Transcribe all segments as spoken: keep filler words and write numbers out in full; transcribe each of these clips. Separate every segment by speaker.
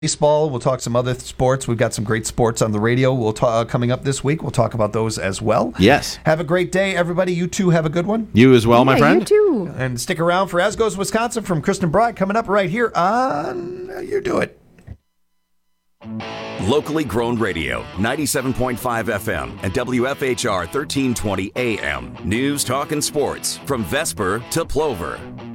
Speaker 1: baseball. We'll talk some other sports. We've got some great sports on the radio. We'll talk coming up this week. We'll talk about those as well.
Speaker 2: Yes.
Speaker 1: Have a great day, everybody. You too have a good one.
Speaker 2: You as well, yeah, my friend.
Speaker 3: You too.
Speaker 1: And stick around for As Goes Wisconsin from Kristen Broad coming up right here on You Do It.
Speaker 4: Locally grown radio, ninety-seven point five F M and W F H R thirteen twenty A M. News, talk, and sports from Vesper to Plover.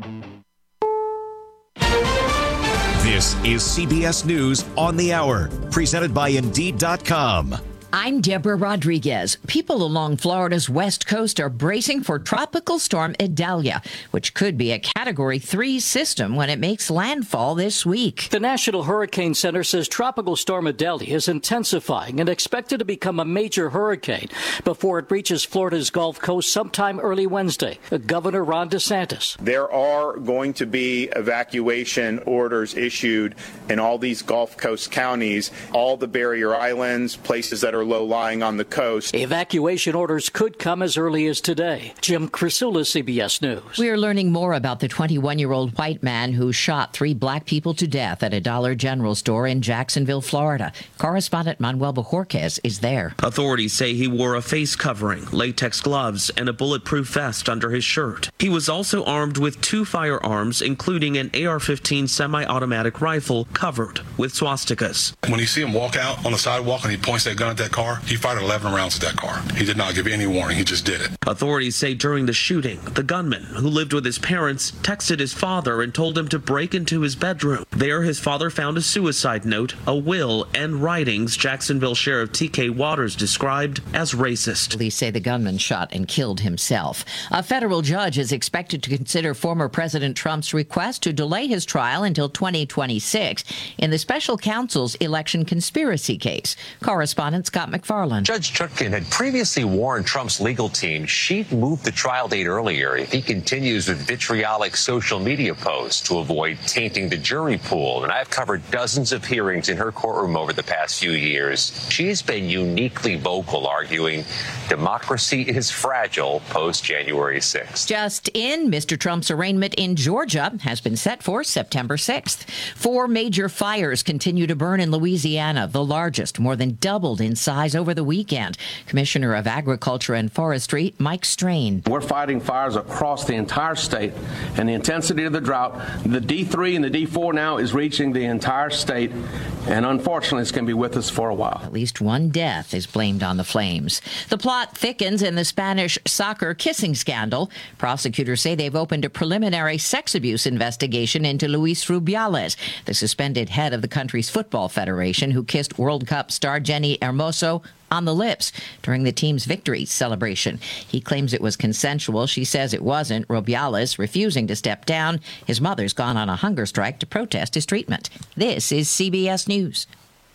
Speaker 5: This is C B S News on the Hour, presented by Indeed dot com.
Speaker 6: I'm Deborah Rodriguez. People along Florida's west coast are bracing for Tropical Storm Idalia, which could be a Category three system when it makes landfall this week.
Speaker 7: The National Hurricane Center says Tropical Storm Idalia is intensifying and expected to become a major hurricane before it reaches Florida's Gulf Coast sometime early Wednesday. Governor Ron DeSantis.
Speaker 8: There are going to be evacuation orders issued in all these Gulf Coast counties, all the barrier islands, places that are low-lying on the coast.
Speaker 7: Evacuation orders could come as early as today. Jim Crisula, C B S News.
Speaker 6: We are learning more about the twenty-one-year-old white man who shot three black people to death at a Dollar General store in Jacksonville, Florida. Correspondent Manuel Bojorquez is there.
Speaker 9: Authorities say he wore a face covering, latex gloves, and a bulletproof vest under his shirt. He was also armed with two firearms, including an A R fifteen semi-automatic rifle covered with swastikas.
Speaker 10: When you see him walk out on the sidewalk and he points that gun at that car, he fired eleven rounds at that car. He did not give any warning. He just did it.
Speaker 9: Authorities say during the shooting, the gunman, who lived with his parents, texted his father and told him to break into his bedroom. There, his father found a suicide note, a will, and writings Jacksonville Sheriff T K Waters described as racist.
Speaker 6: Police say the gunman shot and killed himself. A federal judge is expected to consider former President Trump's request to delay his trial until twenty twenty-six in the special counsel's election conspiracy case. Correspondent Scott McFarland.
Speaker 11: Judge Chutkin had previously warned Trump's legal team she'd move the trial date earlier if he continues with vitriolic social media posts to avoid tainting the jury pool. And I've covered dozens of hearings in her courtroom over the past few years. She has been uniquely vocal, arguing democracy is fragile post-January sixth.
Speaker 6: Just in, Mister Trump's arraignment in Georgia has been set for September sixth. Four major fires continue to burn in Louisiana, the largest, more than doubled in size over the weekend. Commissioner of Agriculture and Forestry, Mike Strain.
Speaker 12: We're fighting fires across the entire state, and the intensity of the drought, the D three and the D four now is reaching the entire state, and unfortunately it's going to be with us for a while.
Speaker 6: At least one death is blamed on the flames. The plot thickens in the Spanish soccer kissing scandal. Prosecutors say they've opened a preliminary sex abuse investigation into Luis Rubiales, the suspended head of the country's football federation who kissed World Cup star Jenny Hermoso on the lips during the team's victory celebration. He claims it was consensual. She says it wasn't. Rubiales refusing to step down. His mother's gone on a hunger strike to protest his treatment. This is C B S News.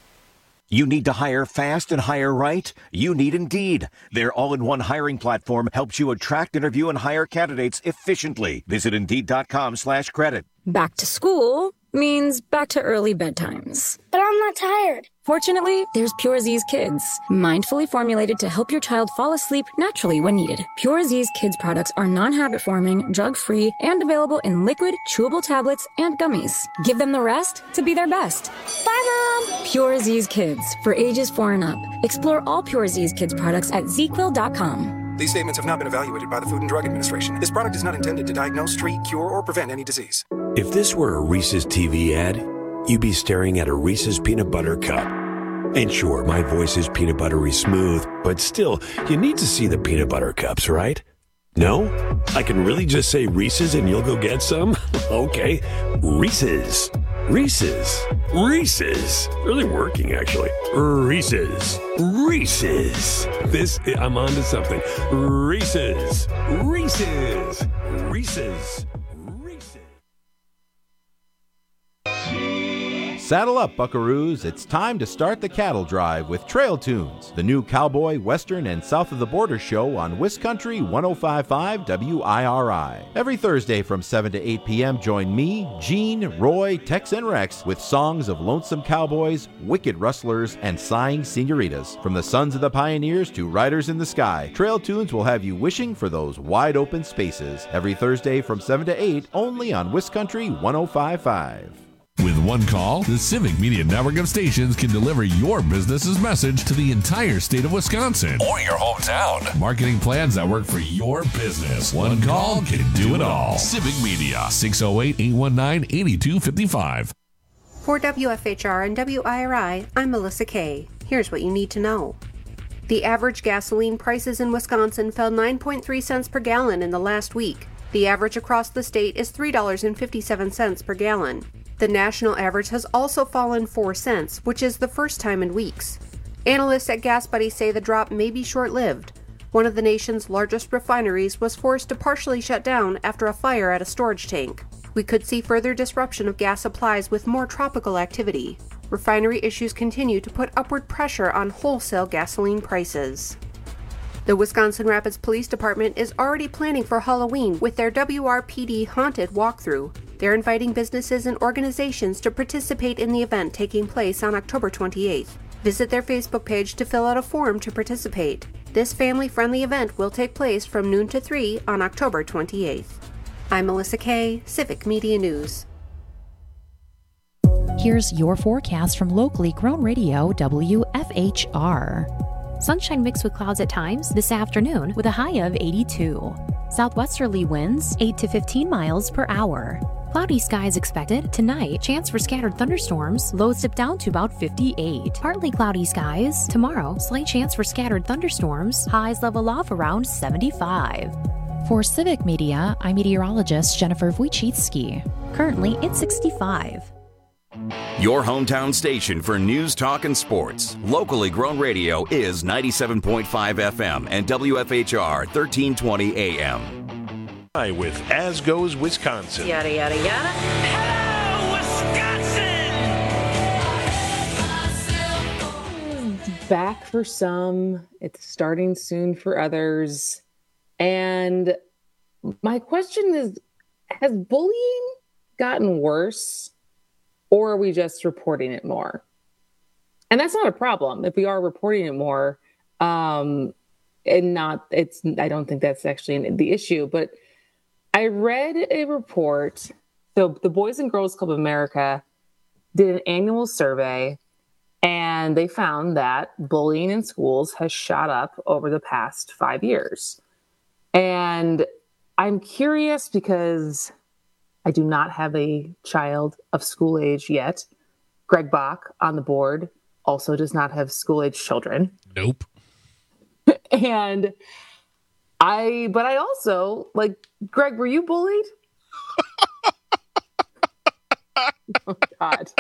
Speaker 5: You need to hire fast and hire right? You need Indeed. Their all-in-one hiring platform helps you attract, interview, and hire candidates efficiently. Visit Indeed.com slash credit.
Speaker 13: Back to school means back to early bedtimes.
Speaker 14: But I'm not tired.
Speaker 13: Fortunately, there's Pure Z's Kids, mindfully formulated to help your child fall asleep naturally when needed. Pure Z's Kids products are non-habit forming, drug-free, and available in liquid, chewable tablets, and gummies. Give them the rest to be their best.
Speaker 14: Bye, Mom!
Speaker 13: Pure Z's Kids, for ages four and up. Explore all Pure Z's Kids products at Z Quill dot com.
Speaker 15: These statements have not been evaluated by the Food and Drug Administration. This product is not intended to diagnose, treat, cure, or prevent any disease.
Speaker 16: If this were a Reese's T V ad, you'd be staring at a Reese's peanut butter cup. And sure, my voice is peanut buttery smooth, but still, you need to see the peanut butter cups, right? No? I can really just say Reese's and you'll go get some? Okay, Reese's. Reese's. Reese's. Really working, actually. Reese's. Reese's. This, I'm on to something. Reese's. Reese's. Reese's.
Speaker 17: Saddle up, buckaroos. It's time to start the cattle drive with Trail Tunes, the new cowboy, western, and south of the border show on Wiscountry one oh five point five W I R I. Every Thursday from seven to eight p.m., join me, Gene, Roy, Tex, and Rex with songs of lonesome cowboys, wicked rustlers, and sighing senoritas. From the sons of the pioneers to riders in the sky, Trail Tunes will have you wishing for those wide open spaces. Every Thursday from seven to eight, only on Wiscountry one oh five point five.
Speaker 2: With one call, the Civic Media network of stations can deliver your business's message to the entire state of Wisconsin or your hometown. Marketing plans that work for your business. One call can do it all. Civic Media, six oh eight, eight one nine, eight two five five.
Speaker 3: For W F H R and W I R I, I'm Melissa Kay. Here's what you need to know. The average gasoline prices in Wisconsin fell nine point three cents per gallon in the last week. The average across the state is three dollars and fifty-seven cents per gallon. The national average has also fallen four cents, which is the first time in weeks. Analysts at GasBuddy say the drop may be short-lived. One of the nation's largest refineries was forced to partially shut down after a fire at a storage tank. We could see further disruption of gas supplies with more tropical activity. Refinery issues continue to put upward pressure on wholesale gasoline prices. The Wisconsin Rapids Police Department is already planning for Halloween with their W R P D Haunted Walkthrough. They're inviting businesses and organizations to participate in the event taking place on October twenty-eighth. Visit their Facebook page to fill out a form to participate. This family-friendly event will take place from noon to three on October twenty-eighth. I'm Melissa Kay, Civic Media News.
Speaker 18: Here's your forecast from locally grown radio W F H R. Sunshine mixed with clouds at times this afternoon with a high of eighty-two. Southwesterly winds eight to fifteen miles per hour. Cloudy skies expected tonight. Chance for scattered thunderstorms. Lows dip down to about fifty-eight. Partly cloudy skies. Tomorrow, slight chance for scattered thunderstorms. Highs level off around seventy-five. For Civic Media, I'm meteorologist Jennifer Wojcicki. Currently, it's sixty-five.
Speaker 4: Your hometown station for news, talk, and sports. Locally grown radio is ninety-seven point five F M and W F H R thirteen twenty A M.
Speaker 19: With As Goes Wisconsin.
Speaker 20: Yada, yada, yada. Hello, Wisconsin! Back for some. It's starting soon for others. And my question is, has bullying gotten worse, or are we just reporting it more? And that's not a problem if we are reporting it more. Um, and not, it's, I don't think that's actually the issue, but I read a report. So the Boys and Girls Club of America did an annual survey, and they found that bullying in schools has shot up over the past five years. And I'm curious because I do not have a child of school age yet. Greg Bach on the board also does not have school age children.
Speaker 19: Nope.
Speaker 20: And I, but I also, like, Greg, were you bullied? Oh, God.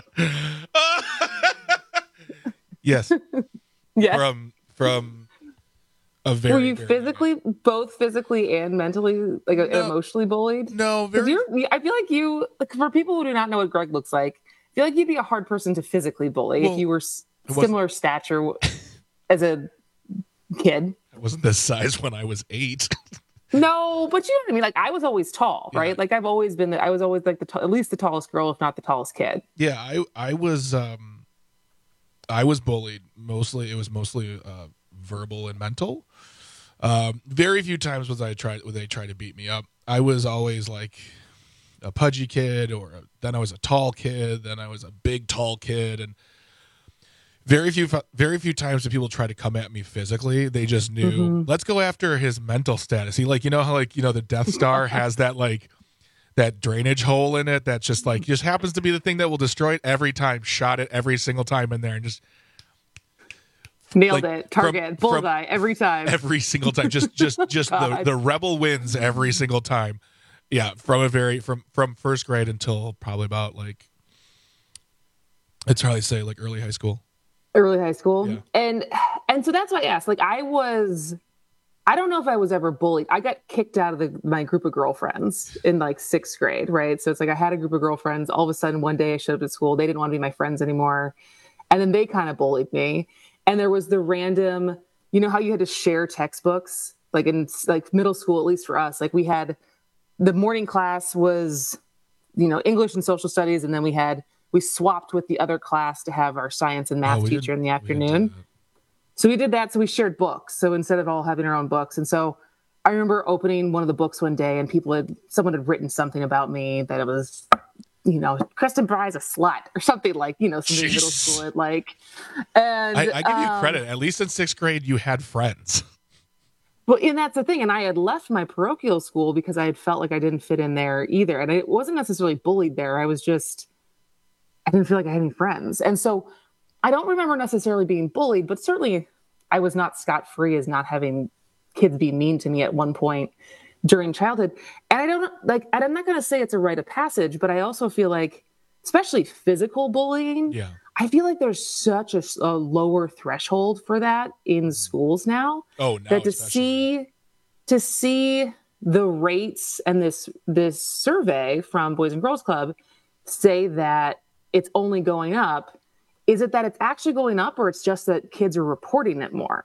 Speaker 19: Yes.
Speaker 20: Yes.
Speaker 19: From, from a very.
Speaker 20: Were you
Speaker 19: very
Speaker 20: physically, both physically and mentally, like, no, emotionally bullied?
Speaker 19: No, very.
Speaker 20: You're, I feel like you, like, for people who do not know what Greg looks like, I feel like you'd be a hard person to physically bully well, if you were s- similar stature as a kid.
Speaker 19: I wasn't this size when I was eight.
Speaker 20: No, but you know what I mean? Like, I was always tall, right? Yeah. Like, I've always been, the, I was always like the, t- at least the tallest girl, if not the tallest kid.
Speaker 19: Yeah, I, I was, um, I was bullied. Mostly, it was mostly uh, verbal and mental. Um, very few times was I tried, when they tried to beat me up. I was always like a pudgy kid, or a, then I was a tall kid, then I was a big tall kid, and very few, very few times did people try to come at me physically. They just knew, mm-hmm. let's go after his mental status. He, like, you know how, like, you know, the Death Star has that, like, that drainage hole in it that's just like, just happens to be the thing that will destroy it every time. Shot it every single time in there and just
Speaker 20: nailed
Speaker 19: like,
Speaker 20: it. Target, from, bullseye from every time.
Speaker 19: Every single time. Just, just, just the, the rebel wins every single time. Yeah, from a very from from first grade until probably about, like, I'd probably say like early high school.
Speaker 20: Early high school.
Speaker 19: Yeah.
Speaker 20: And and so that's why I asked. Like, I was, I don't know if I was ever bullied. I got kicked out of the, my group of girlfriends in like sixth grade, right? So it's like I had a group of girlfriends. All of a sudden, one day I showed up at school. They didn't want to be my friends anymore. And then they kind of bullied me. And there was the random, you know how you had to share textbooks? Like in like middle school, at least for us, like we had, the morning class was, you know, English and social studies. And then we had, we swapped with the other class to have our science and math oh, teacher in the afternoon. We so we did that. So we shared books. So instead of all having our own books. And so I remember opening one of the books one day and people had, someone had written something about me that it was you know, Kristen Fry's a slut or something like, you know, something
Speaker 19: Jeez.
Speaker 20: middle school like. And
Speaker 19: I, I give you
Speaker 20: um,
Speaker 19: credit. At least in sixth grade, you had friends.
Speaker 20: Well, and that's the thing. And I had left my parochial school because I had felt like I didn't fit in there either. And I wasn't necessarily bullied there. I was just, I didn't feel like I had any friends. And so I don't remember necessarily being bullied, but certainly I was not scot-free as not having kids be mean to me at one point during childhood. And I don't like, I'm not going to say it's a rite of passage, but I also feel like, especially physical bullying,
Speaker 19: yeah.
Speaker 20: I feel like there's such a, a lower threshold for that in schools now.
Speaker 19: Oh, now
Speaker 20: that to
Speaker 19: especially.
Speaker 20: see, to see the rates and this, this survey from Boys and Girls Club say that it's only going up. Is it that it's actually going up, or it's just that kids are reporting it more?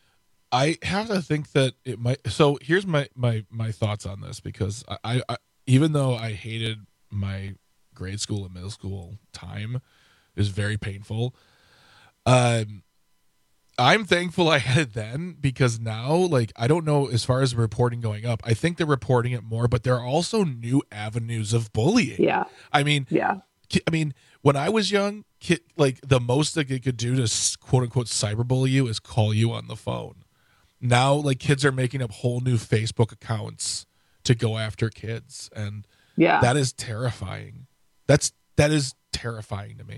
Speaker 19: I have to think that it might. So here's my my my thoughts on this, because I, I even though I hated my grade school and middle school time, it was very painful. Um, I'm thankful I had it then, because now, like, I don't know as far as the reporting going up. I think they're reporting it more, but there are also new avenues of bullying.
Speaker 20: Yeah.
Speaker 19: I mean,
Speaker 20: yeah.
Speaker 19: I mean, when I was young, kid, like the most that they could do to quote unquote cyberbully you is call you on the phone. Now, like, kids are making up whole new Facebook accounts to go after kids, and
Speaker 20: yeah,
Speaker 19: that is terrifying. That's that is terrifying to me.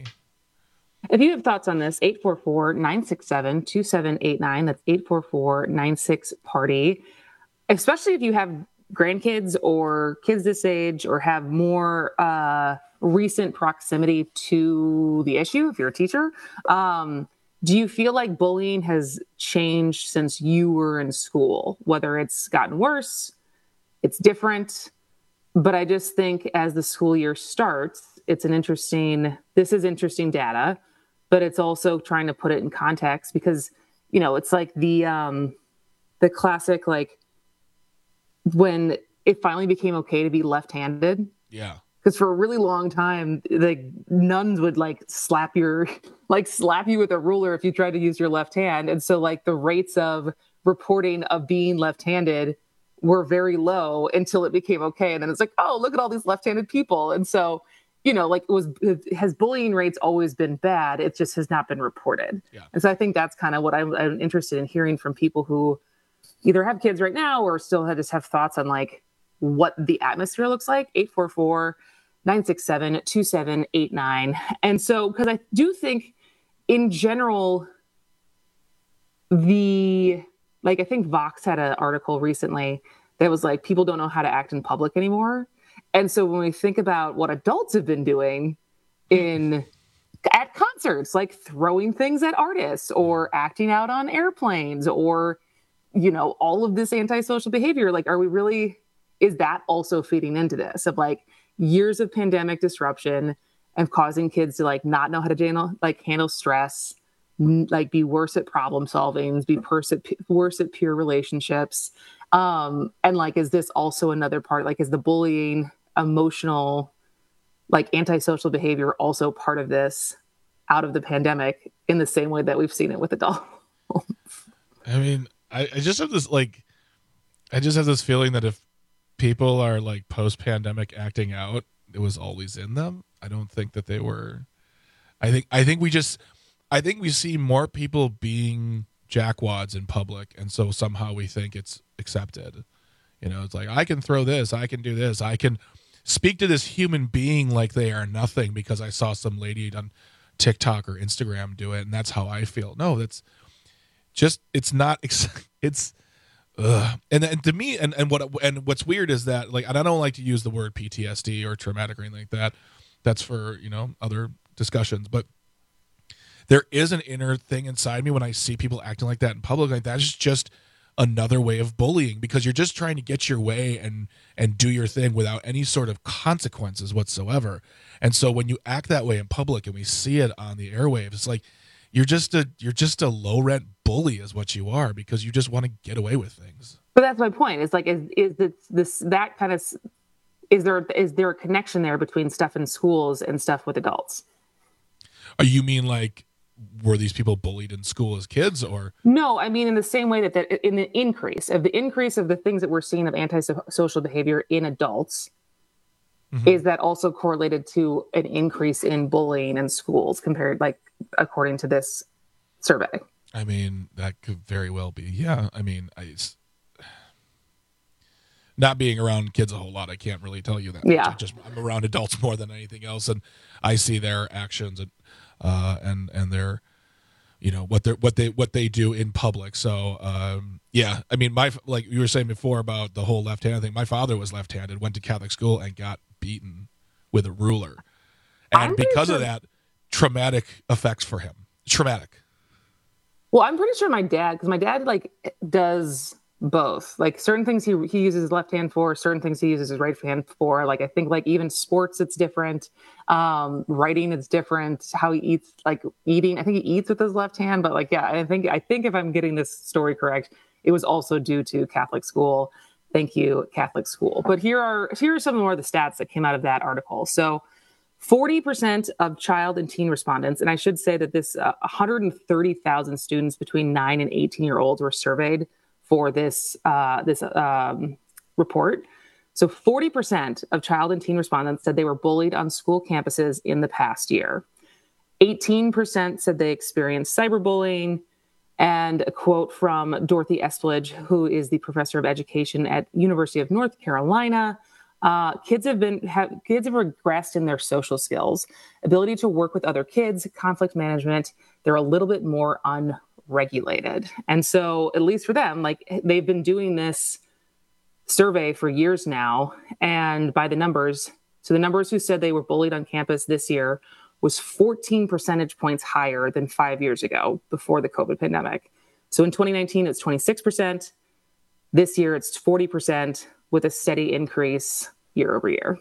Speaker 20: If you have thoughts on this, eight four four, nine six seven, two seven eight nine. That's eight four four, nine six, party. Especially if you have grandkids or kids this age, or have more uh, recent proximity to the issue, if you're a teacher. Um, do you feel like bullying has changed since you were in school? Whether it's gotten worse, it's different. But I just think as the school year starts, it's an interesting, this is interesting data, but it's also trying to put it in context, because, you know, it's like the, um, the classic, like when it finally became okay to be left-handed.
Speaker 19: Yeah.
Speaker 20: Because for a really long time, the nuns would like slap your, like slap you with a ruler if you tried to use your left hand. And so like the rates of reporting of being left-handed were very low until it became okay. And then it's like, oh, look at all these left-handed people. And so, you know, like it was, it, has bullying rates always been bad? It just has not been reported.
Speaker 19: Yeah.
Speaker 20: And so I think that's kind of what I'm, I'm interested in hearing from people who either have kids right now or still have, just have thoughts on like what the atmosphere looks like. eight four four, nine six seven, two seven eight nine. And so, because I do think in general, the, like, I think Vox had an article recently that was like, people don't know how to act in public anymore. And so when we think about what adults have been doing in at concerts, like throwing things at artists or acting out on airplanes or, you know, all of this antisocial behavior, like, are we really, is that also feeding into this of like years of pandemic disruption and causing kids to like not know how to handle, like handle stress, like be worse at problem solving, be worse at, worse at peer relationships. Um, and like, is this also another part, like, is the bullying, emotional, like antisocial behavior also part of this out of the pandemic in the same way that we've seen it with adults?
Speaker 19: I mean, I, I just have this, like, I just have this feeling that if people are like post-pandemic acting out, it was always in them. I don't think that they were, I think, I think we just, I think we see more people being jackwads in public. And so somehow we think it's accepted. You know, it's like, I can throw this, I can do this, I can speak to this human being like they are nothing because I saw some lady on TikTok or Instagram do it, and that's how I feel. No, that's just, it's not, it's, ugh. And, and to me, and, and what and what's weird is that, like, and I don't like to use the word P T S D or traumatic or anything like that. That's for, you know, other discussions. But there is an inner thing inside me when I see people acting like that in public. Like, that's just another way of bullying, because you're just trying to get your way and and do your thing without any sort of consequences whatsoever. And so when you act that way in public and we see it on the airwaves, it's like you're just a you're just a low rent bully is what you are, because you just want to get away with things.
Speaker 20: But that's my point. It's like, is is this, this that kind of, is there is there a connection there between stuff in schools and stuff with adults?
Speaker 19: Oh, you mean like, were these people bullied in school as kids, or?
Speaker 20: No, I mean in the same way that, that in the increase of the increase of the things that we're seeing of antisocial behavior in adults, Mm-hmm. Is that also correlated to an increase in bullying in schools compared, like, according to this survey?
Speaker 19: I mean, that could very well be. Yeah. I mean, I, not being around kids a whole lot, I can't really tell you that.
Speaker 20: Yeah.
Speaker 19: I just, I'm around adults more than anything else. And I see their actions and, uh, and, and their, you know, what they what they, what they do in public. So, um, yeah, I mean, my, like you were saying before about the whole left-handed thing, my father was left-handed, went to Catholic school and got beaten with a ruler. And
Speaker 20: I'm
Speaker 19: because
Speaker 20: sure-
Speaker 19: of that, traumatic effects for him. Traumatic.
Speaker 20: Well, I'm pretty sure my dad, because my dad like does both. Like certain things he he uses his left hand for, certain things he uses his right hand for. Like I think like even sports, it's different. Um, writing, it's different. How he eats, like eating. I think he eats with his left hand, but like yeah, I think I think if I'm getting this story correct, it was also due to Catholic school. Thank you, Catholic school. But here are here are some more of the stats that came out of that article. So. forty percent of child and teen respondents, and I should say that this uh, one hundred thirty thousand students between nine and eighteen year olds were surveyed for this uh, this um, report. So forty percent of child and teen respondents said they were bullied on school campuses in the past year. eighteen percent said they experienced cyberbullying. And a quote from Dorothy Espledge, who is the professor of education at University of North Carolina. Uh, kids have been have kids have regressed in their social skills, ability to work with other kids, conflict management. They're a little bit more unregulated, and so at least for them, like they've been doing this survey for years now, and by the numbers, so the numbers who said they were bullied on campus this year was fourteen percentage points higher than five years ago before the COVID pandemic. So in twenty nineteen, it's twenty-six percent. This year, it's forty percent. With a steady increase year over year.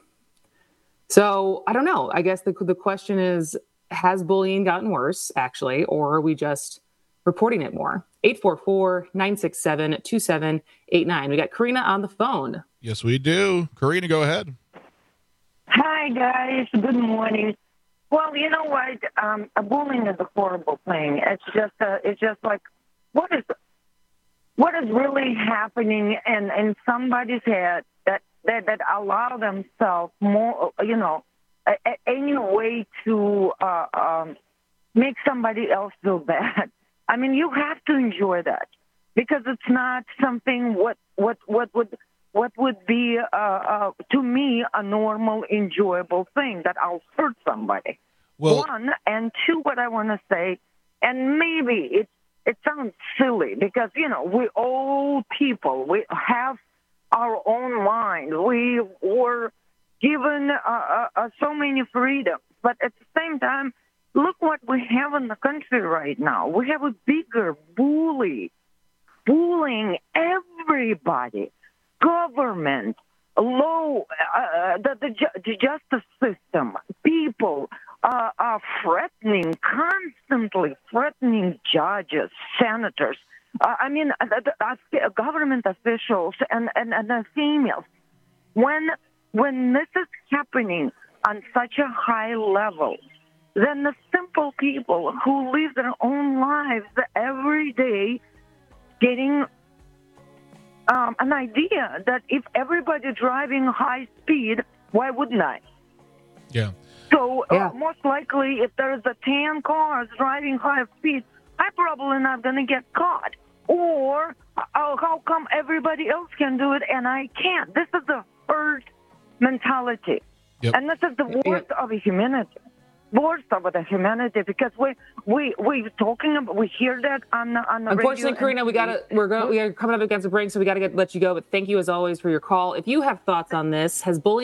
Speaker 20: So I don't know. I guess the the question is, has bullying gotten worse, actually, or are we just reporting it more? eight four four, nine six seven, two seven eight nine. We got Karina on the phone.
Speaker 19: Yes, we do. Karina, go ahead.
Speaker 21: Hi, guys. Good morning. Well, you know what? Um, bullying is a horrible thing. It's just, uh, it's just like, what is What is really happening in, in somebody's head that, that, that allow themselves more, you know, a, a, any way to uh, um, make somebody else feel bad? I mean, you have to enjoy that because it's not something what what what would what would be uh, uh, to me a normal, enjoyable thing that I'll hurt somebody.
Speaker 19: Well,
Speaker 21: one and two, what I want to say, and maybe it's. It sounds silly because, you know, we're old people. We have our own mind. We were given uh, uh, so many freedoms. But at the same time, look what we have in the country right now. We have a bigger bully, bullying everybody, government, law, uh, the, the, ju- the justice system, people. Uh, uh, threatening, constantly threatening judges, senators. Uh, I mean, uh, the, uh, government officials and, and, and the females. When when this is happening on such a high level, then the simple people who live their own lives every day getting um, an idea that if everybody driving high speed, why wouldn't I?
Speaker 19: Yeah.
Speaker 21: So
Speaker 20: yeah.
Speaker 21: uh, most likely, if there's a ten cars driving high speed, I'm probably not going to get caught. Or uh, how come everybody else can do it and I can't? This is the herd mentality.
Speaker 19: Yep.
Speaker 21: And this is the worst of humanity. Worst of the humanity because we we we talking about we hear that on the on the
Speaker 20: Unfortunately,
Speaker 21: radio
Speaker 20: Karina, we gotta we're going we are coming up against a break, so we gotta get let you go. But thank you as always for your call. If you have thoughts on this, has bullying.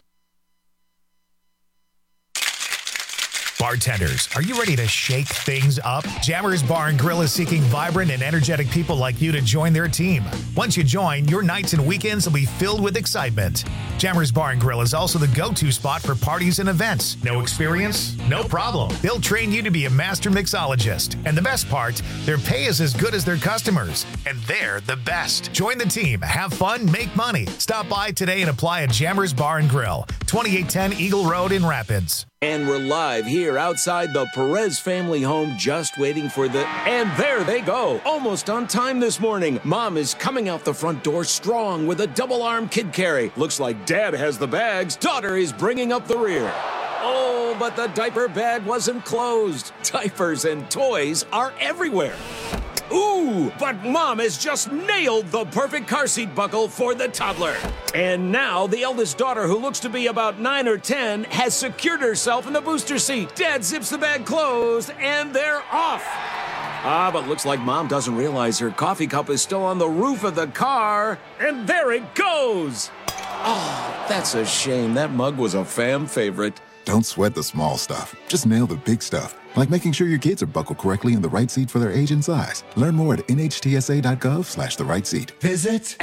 Speaker 22: Bartenders, are you ready to shake things up? Jammers Bar and Grill is seeking vibrant and energetic people like you to join their team. Once you join, your nights and weekends will be filled with excitement. Jammers Bar and Grill is also the go-to spot for parties and events. No experience? No problem. They'll train you to be a master mixologist. And the best part, their pay is as good as their customers. And they're the best. Join the team, have fun, make money. Stop by today and apply at Jammers Bar and Grill, twenty-eight ten Eagle Road in Rapids.
Speaker 1: And we're live here outside the Perez family home, just waiting for the... And there they go, almost on time this morning. Mom is coming out the front door strong with a double-arm kid carry. Looks like Dad has the bags. Daughter is bringing up the rear. Oh, but the diaper bag wasn't closed. Diapers and toys are everywhere. Ooh, but Mom has just nailed the perfect car seat buckle for the toddler. And now the eldest daughter, who looks to be about nine or ten, has secured herself in the booster seat. Dad zips the bag closed, and they're off. Ah, but looks like Mom doesn't realize her coffee cup is still on the roof of the car. And there it goes. Oh, that's a shame. That mug was a fam favorite.
Speaker 8: Don't sweat the small stuff. Just nail the big stuff. Like making sure your kids are buckled correctly in the right seat for their age and size. Learn more at nhtsa.gov slash the right seat.
Speaker 23: Visit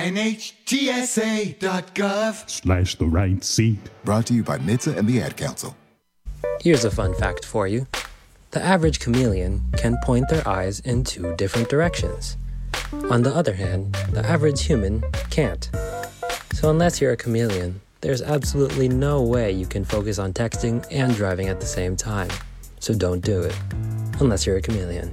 Speaker 23: nhtsa.gov
Speaker 8: Slash the right seat. Brought to you by N H T S A and the Ad Council.
Speaker 24: Here's a fun fact for you. The average chameleon can point their eyes in two different directions. On the other hand, the average human can't. So unless you're a chameleon, there's absolutely no way you can focus on texting and driving at the same time. So don't do it, unless you're a chameleon.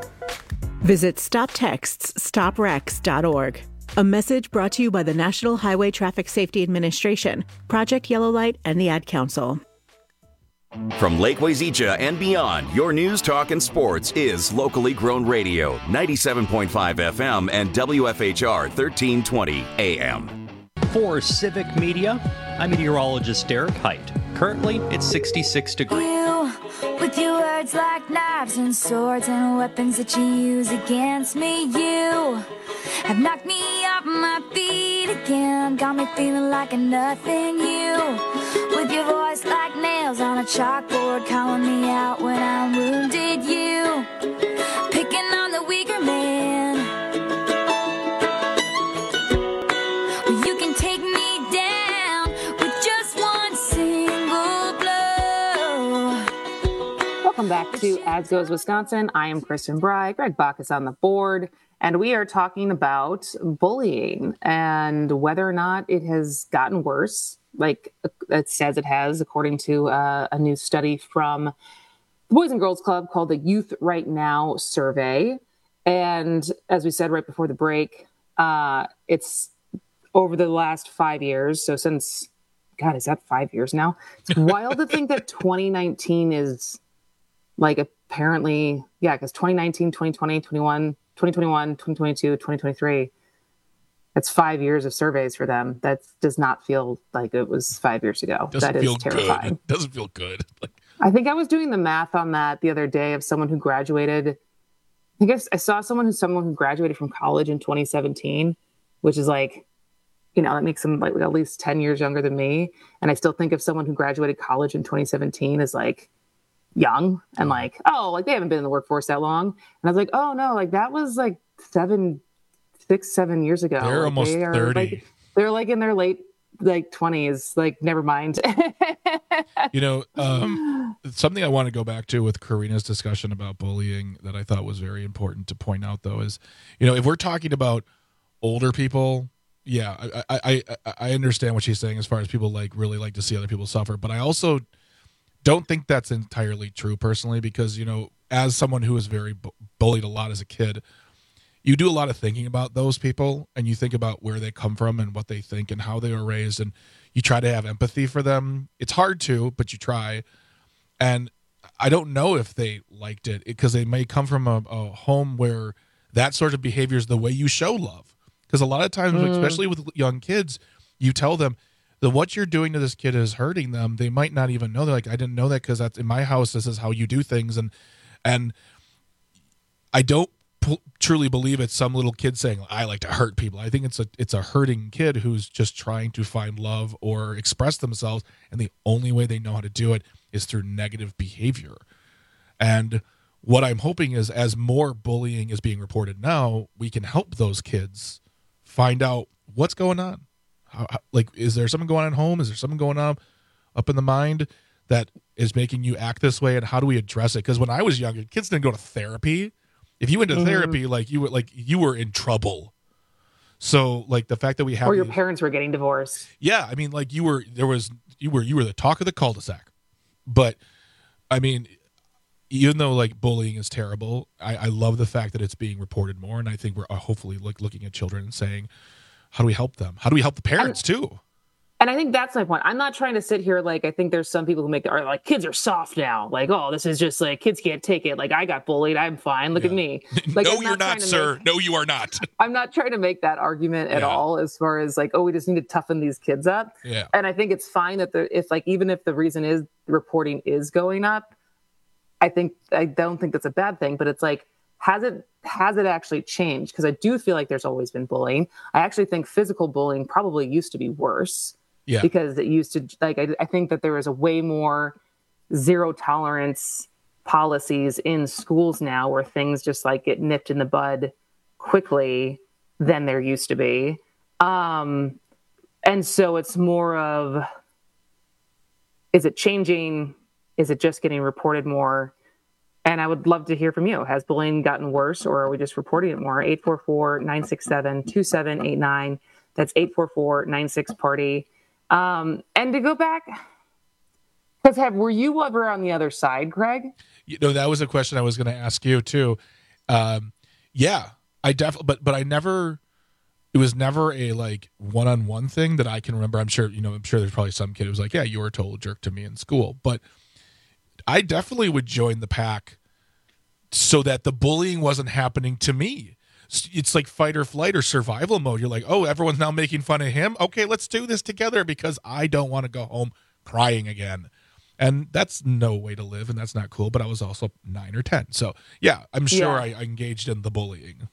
Speaker 25: Visit stop texts stop wrecks dot org. A message brought to you by the National Highway Traffic Safety Administration, Project Yellow Light, and the Ad Council.
Speaker 4: From Lake Wazeecha and beyond, your news, talk, and sports is locally grown radio, ninety-seven point five F M and W F H R thirteen twenty A M.
Speaker 26: For Civic Media, I'm meteorologist Derek Height. Currently, it's sixty-six degrees.
Speaker 27: You, with your words like knives and swords and weapons that you use against me, you have knocked me off my feet again, got me feeling like a nothing. You, with your voice like nails on a chalkboard, calling me out when I'm wounded. You, picking on the weaker man.
Speaker 20: Welcome back to Ads Goes Wisconsin. I am Kristen Bry. Greg Bach is on the board, and we are talking about bullying and whether or not it has gotten worse, like it says it has, according to uh, a new study from the Boys and Girls Club called the Youth Right Now survey. And as we said right before the break, uh, it's over the last five years. So since, God, is that five years now? It's wild to think that twenty nineteen is... Like apparently, yeah, because twenty nineteen, twenty twenty, twenty-one, twenty twenty-one, twenty twenty-two, twenty twenty-three, that's five years of surveys for them. That does not feel like it was five years ago.
Speaker 19: Doesn't
Speaker 20: that
Speaker 19: feel
Speaker 20: is terrifying.
Speaker 19: Good. It doesn't feel good. Like,
Speaker 20: I think I was doing the math on that the other day of someone who graduated. I think I, I saw someone who's someone who graduated from college in twenty seventeen, which is like, you know, that makes them like at least ten years younger than me. And I still think of someone who graduated college in twenty seventeen as like, young and like, oh, like they haven't been in the workforce that long. And I was like, oh no, like that was like seven, six, seven years ago.
Speaker 19: They're
Speaker 20: like,
Speaker 19: almost
Speaker 20: they are,
Speaker 19: thirty.
Speaker 20: Like, they're like in their late like twenties. Like, never mind.
Speaker 19: You know, um, something I want to go back to with Karina's discussion about bullying that I thought was very important to point out, though, is, you know, if we're talking about older people, yeah, I I I, I understand what she's saying as far as people like really like to see other people suffer, but I also don't think that's entirely true personally, because, you know, as someone who was very bu- bullied a lot as a kid, you do a lot of thinking about those people, and you think about where they come from and what they think and how they were raised, and you try to have empathy for them. It's hard to, but you try. And I don't know if they liked it, because they may come from a, a home where that sort of behavior is the way you show love. Because a lot of times, mm. especially with young kids, you tell them, that what you're doing to this kid is hurting them. They might not even know. They're like, I didn't know that because that's in my house. This is how you do things. And and I don't p- truly believe it's some little kid saying, I like to hurt people. I think it's a it's a hurting kid who's just trying to find love or express themselves. And the only way they know how to do it is through negative behavior. And what I'm hoping is, as more bullying is being reported now, we can help those kids find out what's going on. How, how, like, is there something going on at home? Is there something going on up in the mind that is making you act this way, and how do we address it? Because when I was younger, kids didn't go to therapy. If you went to mm-hmm. therapy, like you were like you were in trouble. So like the fact that we have,
Speaker 20: or your
Speaker 19: these,
Speaker 20: parents were getting divorced.
Speaker 19: Yeah, I mean, like you were there was you were you were the talk of the cul-de-sac. But I mean, even though like bullying is terrible, I, I love the fact that it's being reported more, and I think we're hopefully like looking at children and saying, how do we help them? How do we help the parents and, too?
Speaker 20: And I think that's my point. I'm not trying to sit here like I think there's some people who make are like kids are soft now. Like, oh, this is just like kids can't take it. Like I got bullied, I'm fine. Look yeah. at me. Like,
Speaker 19: no,
Speaker 20: not
Speaker 19: you're not, sir.
Speaker 20: Make,
Speaker 19: no, you are not.
Speaker 20: I'm not trying to make that argument at yeah. all. As far as like, oh, we just need to toughen these kids up.
Speaker 19: Yeah.
Speaker 20: And I think it's fine that the if like even if the reason is reporting is going up, I think I don't think that's a bad thing. But it's like, has it has it actually changed? Because I do feel like there's always been bullying. I actually think physical bullying probably used to be worse.
Speaker 19: Yeah.
Speaker 20: Because it used to, like, I, I think that there is a way more zero tolerance policies in schools now where things just like get nipped in the bud quickly than there used to be. Um, and so it's more of, is it changing? Is it just getting reported more? And I would love to hear from you. Has bullying gotten worse, or are we just reporting it more? eight four four, nine six seven, two seven eight nine. That's eight four four, nine six, party. Um, and to go back, because have were you ever on the other side, Craig?
Speaker 19: You know, that was a question I was going to ask you too. Um, yeah, I definitely, but but I never. It was never a like one-on-one thing that I can remember. I'm sure you know. I'm sure there's probably some kid who was like, "Yeah, you were a total jerk to me in school," but I definitely would join the pack so that the bullying wasn't happening to me. It's like fight or flight or survival mode. You're like, oh, everyone's now making fun of him. Okay, let's do this together because I don't want to go home crying again. And that's no way to live, and that's not cool. But I was also nine or ten. So, yeah, I'm sure yeah. I, I engaged in the bullying.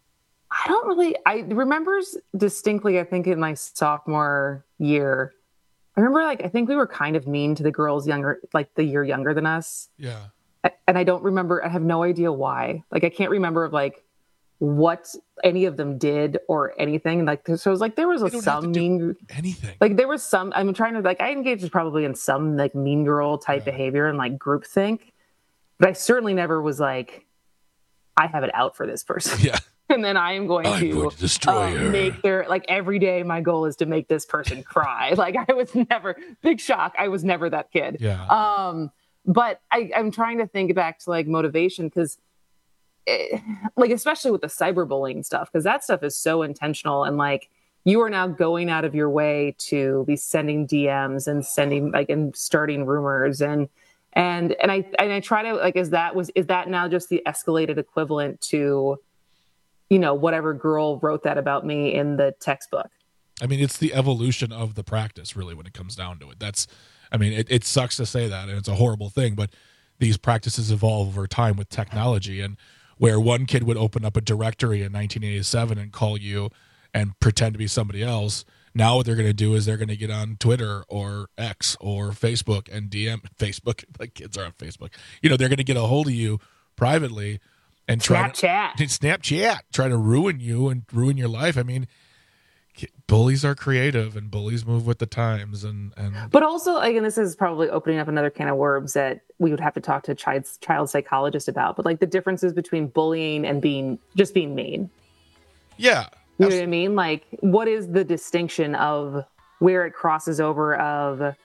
Speaker 20: I don't really – I remember distinctly, I think, in my sophomore year, I remember, like, I think we were kind of mean to the girls younger – like the year younger than us.
Speaker 19: Yeah.
Speaker 20: And I don't remember – I have no idea why. Like, I can't remember, like, what any of them did or anything. Like, so it was like there was a, some mean
Speaker 19: anything.
Speaker 20: Like there was some. I'm trying to like I engaged probably in some like mean girl type yeah. behavior and like groupthink, but I certainly never was like, I have it out for this person.
Speaker 19: Yeah.
Speaker 20: And then I am going
Speaker 19: I'm
Speaker 20: to,
Speaker 19: going to destroy
Speaker 20: um,
Speaker 19: her.
Speaker 20: Make their like every day. My goal is to make this person cry. Like I was never big shock. I was never that kid.
Speaker 19: Yeah.
Speaker 20: Um, but I, I'm trying to think back to like motivation because. It, like especially with the cyberbullying stuff, because that stuff is so intentional and like you are now going out of your way to be sending D Ms and sending like and starting rumors and and and I and I try to like is that was is that now just the escalated equivalent to you know whatever girl wrote that about me in the textbook?
Speaker 19: I mean, it's the evolution of the practice really when it comes down to it. That's I mean, it, it sucks to say that and it's a horrible thing, but these practices evolve over time with technology. And where one kid would open up a directory in nineteen eighty-seven and call you and pretend to be somebody else. Now what they're going to do is they're going to get on Twitter or X or Facebook and D M Facebook. Like kids are on Facebook. You know, they're going to get a hold of you privately and try
Speaker 20: Snapchat.
Speaker 19: to Snapchat, try to ruin you and ruin your life. I mean, bullies are creative and bullies move with the times. And, and
Speaker 20: But also, again, this is probably opening up another can of worms that we would have to talk to a child, child psychologist about. But like the differences between bullying and being just being mean.
Speaker 19: Yeah.
Speaker 20: You know what I mean? Like, what is the distinction of where it crosses over of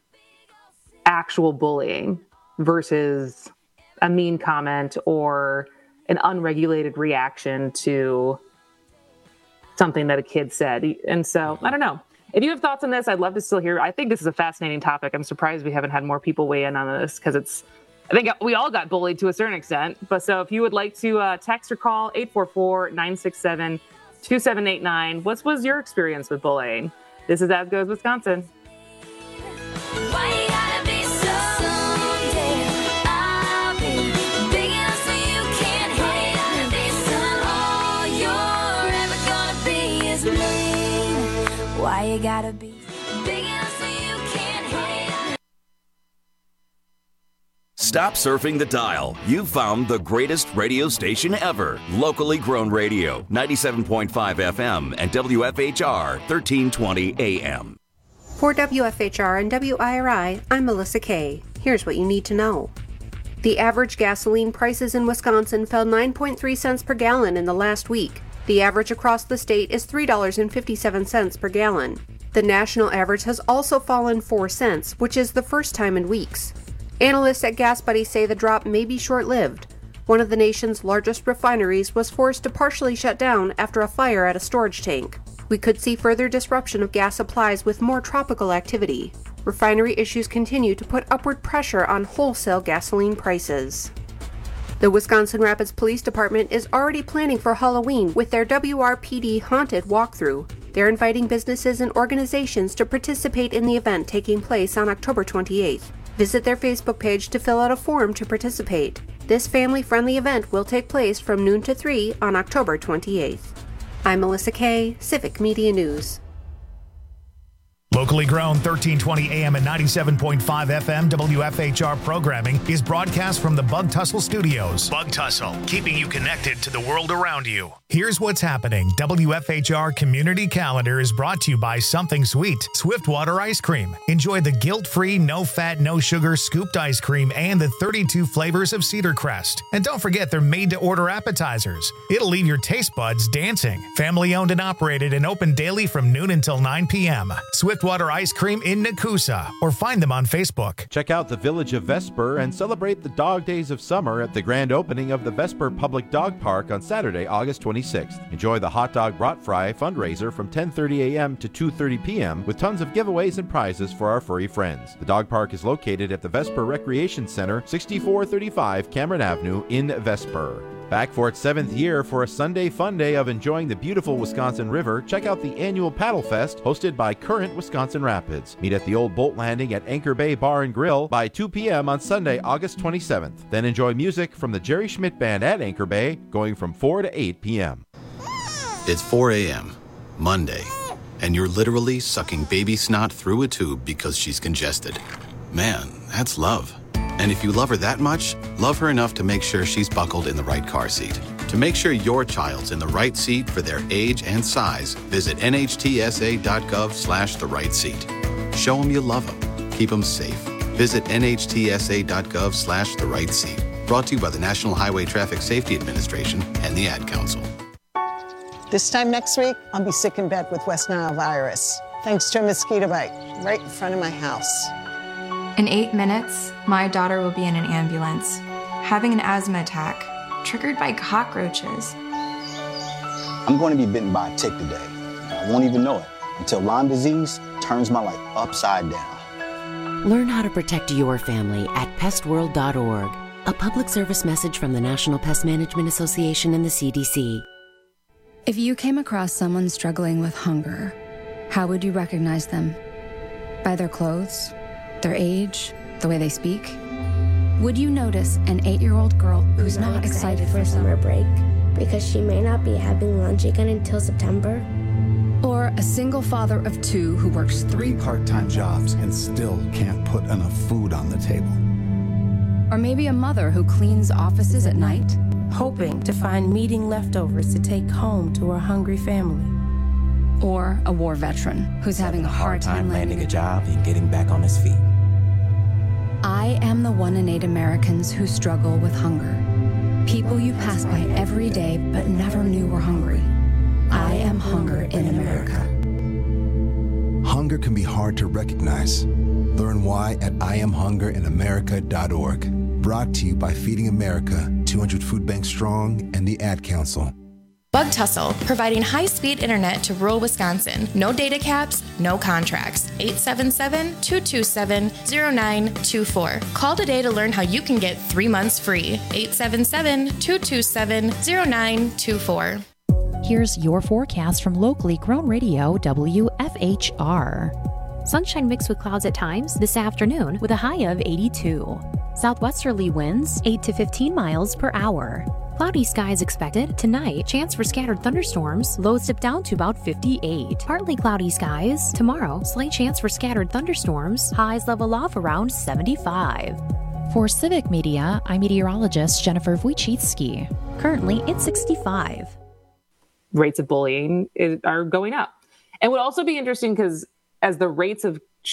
Speaker 20: actual bullying versus a mean comment or an unregulated reaction to something that a kid said? And so, I don't know. If you have thoughts on this, I'd love to still hear. I think this is a fascinating topic. I'm surprised we haven't had more people weigh in on this because it's, I think we all got bullied to a certain extent. But so if you would like to uh, text or call eight four four, nine six seven, two seven eight nine. What was your experience with bullying? This is As Goes Wisconsin.
Speaker 27: Why you gotta be big enough so you can't hate?
Speaker 4: Stop surfing the dial. You've found the greatest radio station ever. Locally grown radio, ninety-seven point five F M and W F H R, thirteen twenty A M.
Speaker 3: For W F H R and W I R I, I'm Melissa Kay. here's what you need to know. The average gasoline prices in Wisconsin fell nine point three cents per gallon in the last week. The average across the state is three dollars and fifty-seven cents per gallon. The national average has also fallen four cents, which is the first time in weeks. Analysts at GasBuddy say the drop may be short-lived. One of the nation's largest refineries was forced to partially shut down after a fire at a storage tank. We could see further disruption of gas supplies with more tropical activity. Refinery issues continue to put upward pressure on wholesale gasoline prices. The Wisconsin Rapids Police Department is already planning for Halloween with their W R P D Haunted Walkthrough. They're inviting businesses and organizations to participate in the event taking place on October twenty-eighth. Visit their Facebook page to fill out a form to participate. This family-friendly event will take place from noon to three on October twenty-eighth. I'm Melissa Kay, Civic Media News.
Speaker 22: Locally grown thirteen twenty A M and ninety-seven point five F M W F H R programming is broadcast from the Bug Tussle Studios. Bug Tussle, keeping you connected to the world around you. Here's what's happening. W F H R Community Calendar is brought to you by Something Sweet, Swiftwater Ice Cream. Enjoy the guilt-free, no-fat, no-sugar scooped ice cream and the thirty-two flavors of Cedar Crest. And don't forget they're made-to-order appetizers. It'll leave your taste buds dancing. Family-owned and operated and open daily from noon until nine p.m. Swiftwater Ice Cream in Nakusa, or find them on Facebook.
Speaker 17: Check out the Village of Vesper and celebrate the dog days of summer at the grand opening of the Vesper Public Dog Park on Saturday, August twenty-sixth. Enjoy the Hot Dog Brat Fry fundraiser from ten thirty a.m. to two thirty p.m. with tons of giveaways and prizes for our furry friends. The dog park is located at the Vesper Recreation Center, sixty-four thirty-five Cameron Avenue in Vesper. Back for its seventh year for a Sunday fun day of enjoying the beautiful Wisconsin River, check out the annual Paddle Fest hosted by Current Wisconsin Rapids. Meet at the old boat landing at Anchor Bay Bar and Grill by two p.m. on Sunday, August twenty-seventh. Then enjoy music from the Jerry Schmidt Band at Anchor Bay going from four to eight p.m.
Speaker 6: It's four a.m., Monday, and you're literally sucking baby snot through a tube because she's congested. Man, that's love. And if you love her that much, love her enough to make sure she's buckled in the right car seat. To make sure your child's in the right seat for their age and size, visit nhtsa.gov slash the right seat. Show them you love them. Keep them safe. Visit nhtsa.gov slash the right seat. Brought to you by the National Highway Traffic Safety Administration and the Ad Council.
Speaker 7: This time next week, I'll be sick in bed with West Nile virus, thanks to a mosquito bite right in front of my house.
Speaker 9: In eight minutes, my daughter will be in an ambulance, having an asthma attack, triggered by cockroaches.
Speaker 10: I'm going to be bitten by a tick today. I won't even know it until Lyme disease turns my life upside down.
Speaker 11: Learn how to protect your family at pest world dot org. A public service message from the National Pest Management Association and the C D C.
Speaker 12: If you came across someone struggling with hunger, how would you recognize them? By their clothes? Their age, the way they speak? Would you notice an eight-year-old girl who's not, not excited, excited for summer break
Speaker 14: because she may not be having lunch again until September?
Speaker 12: Or a single father of two who works three
Speaker 23: part-time jobs and still can't put enough food on the table?
Speaker 12: Or maybe a mother who cleans offices at night,
Speaker 28: hoping to find meeting leftovers to take home to her hungry family.
Speaker 12: Or a war veteran who's having, having a hard time, time
Speaker 28: landing a job and getting back on his feet.
Speaker 12: I am the one in eight Americans who struggle with hunger. People you pass by every day but never knew were hungry. I am hunger in America.
Speaker 23: Hunger can be hard to recognize. Learn why at I am hunger in america dot org. Brought to you by Feeding America, two hundred Food Bank Strong, and the Ad Council.
Speaker 29: Bug Tussle, providing high-speed internet to rural Wisconsin. No data caps, no contracts. eight seven seven, two two seven, zero nine two four. Call today to learn how you can get three months free. eight seven seven, two two seven, zero nine two four.
Speaker 18: Here's your forecast from locally grown radio W F H R. Sunshine mixed with clouds at times this afternoon with a high of eighty-two. Southwesterly winds eight to fifteen miles per hour. Cloudy skies expected tonight. Chance for scattered thunderstorms. Lows dip down to about fifty-eight. Partly cloudy skies. Tomorrow, slight chance for scattered thunderstorms. Highs level off around seventy-five. For Civic Media, I'm meteorologist Jennifer Wojcicki. Currently, it's sixty-five.
Speaker 20: Rates of bullying is, are going up. And would also be interesting because as the rates of ch-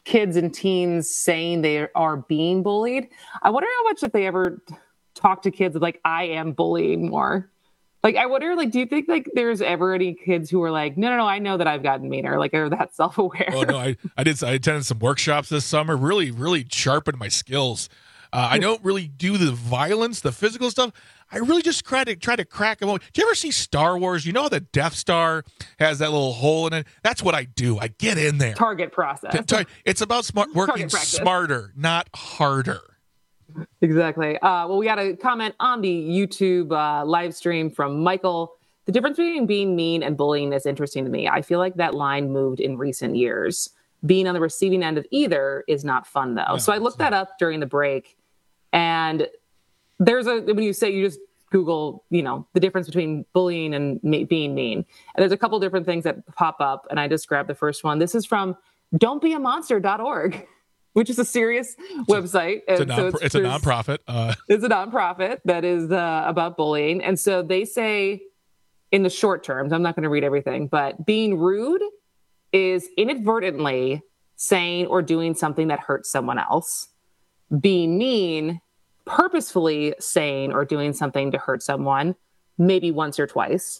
Speaker 20: kids and teens saying they are being bullied. I wonder how much if they ever talk to kids of like, I am bullying more. Like, I wonder, like, do you think like there's ever any kids who are like, no, no, no, I know that I've gotten meaner, like, are that self-aware?
Speaker 19: Oh no, I, I did. I attended some workshops this summer. Really, really sharpened my skills. Uh, I don't really do the violence, the physical stuff. I really just try to try to crack them. Do you ever see Star Wars? You know how the Death Star has that little hole in it? That's what I do. I get in there.
Speaker 20: Target process.
Speaker 19: It's about smart, working smarter, not harder.
Speaker 20: Exactly. Uh, well, we got a comment on the YouTube uh, live stream from Michael. The difference between being mean and bullying is interesting to me. I feel like that line moved in recent years. Being on the receiving end of either is not fun, though. No, so I looked that up during the break, and there's a, when you say, you just Google, you know, the difference between bullying and ma- being mean. And there's a couple different things that pop up, and I just grabbed the first one. This is from don't be a monster dot org. Which is a serious website.
Speaker 19: It's, a,
Speaker 20: and
Speaker 19: non-
Speaker 20: so it's,
Speaker 19: it's a nonprofit. Uh.
Speaker 20: It's a nonprofit that is uh, about bullying. And so they say in the short terms, I'm not going to read everything, but being rude is inadvertently saying or doing something that hurts someone else. Being mean, purposefully saying or doing something to hurt someone, maybe once or twice.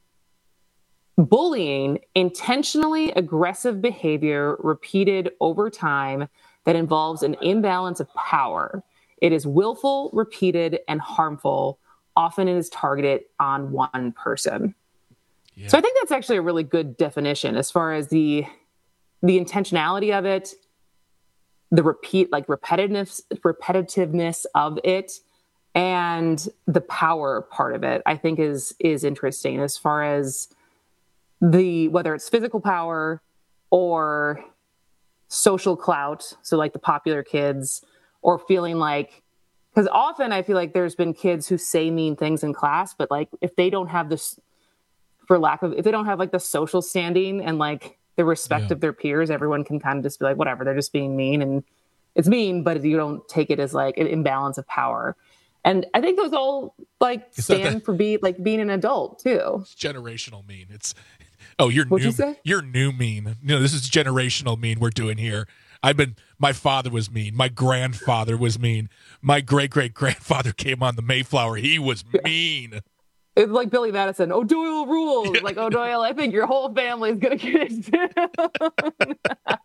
Speaker 20: Bullying, intentionally aggressive behavior repeated over time that involves an imbalance of power. It is willful, repeated, and harmful. Often it is targeted on one person. Yeah. So I think that's actually a really good definition as far as the the intentionality of it, the repeat, like repetitiveness, repetitiveness of it, and the power part of it. I think is is interesting as far as the whether it's physical power or social clout, so like the popular kids, or feeling like, because often I feel like there's been kids who say mean things in class, but like if they don't have this, for lack of, if they don't have like the social standing and like the respect yeah. of their peers, everyone can kind of just be like, whatever, they're just being mean, and it's mean, but you don't take it as like an imbalance of power. And I think those all like stand for be like being an adult too.
Speaker 19: It's generational mean. It's Oh, you're
Speaker 20: What'd
Speaker 19: new.
Speaker 20: You say?
Speaker 19: You're new mean. No, this is generational mean we're doing here. I've been. My father was mean. My grandfather was mean. My great great grandfather came on the Mayflower. He was mean.
Speaker 20: It's like Billy Madison. O'Doyle rules. Yeah. Like O'Doyle, I think your whole family is gonna get it.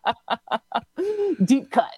Speaker 20: Deep cut.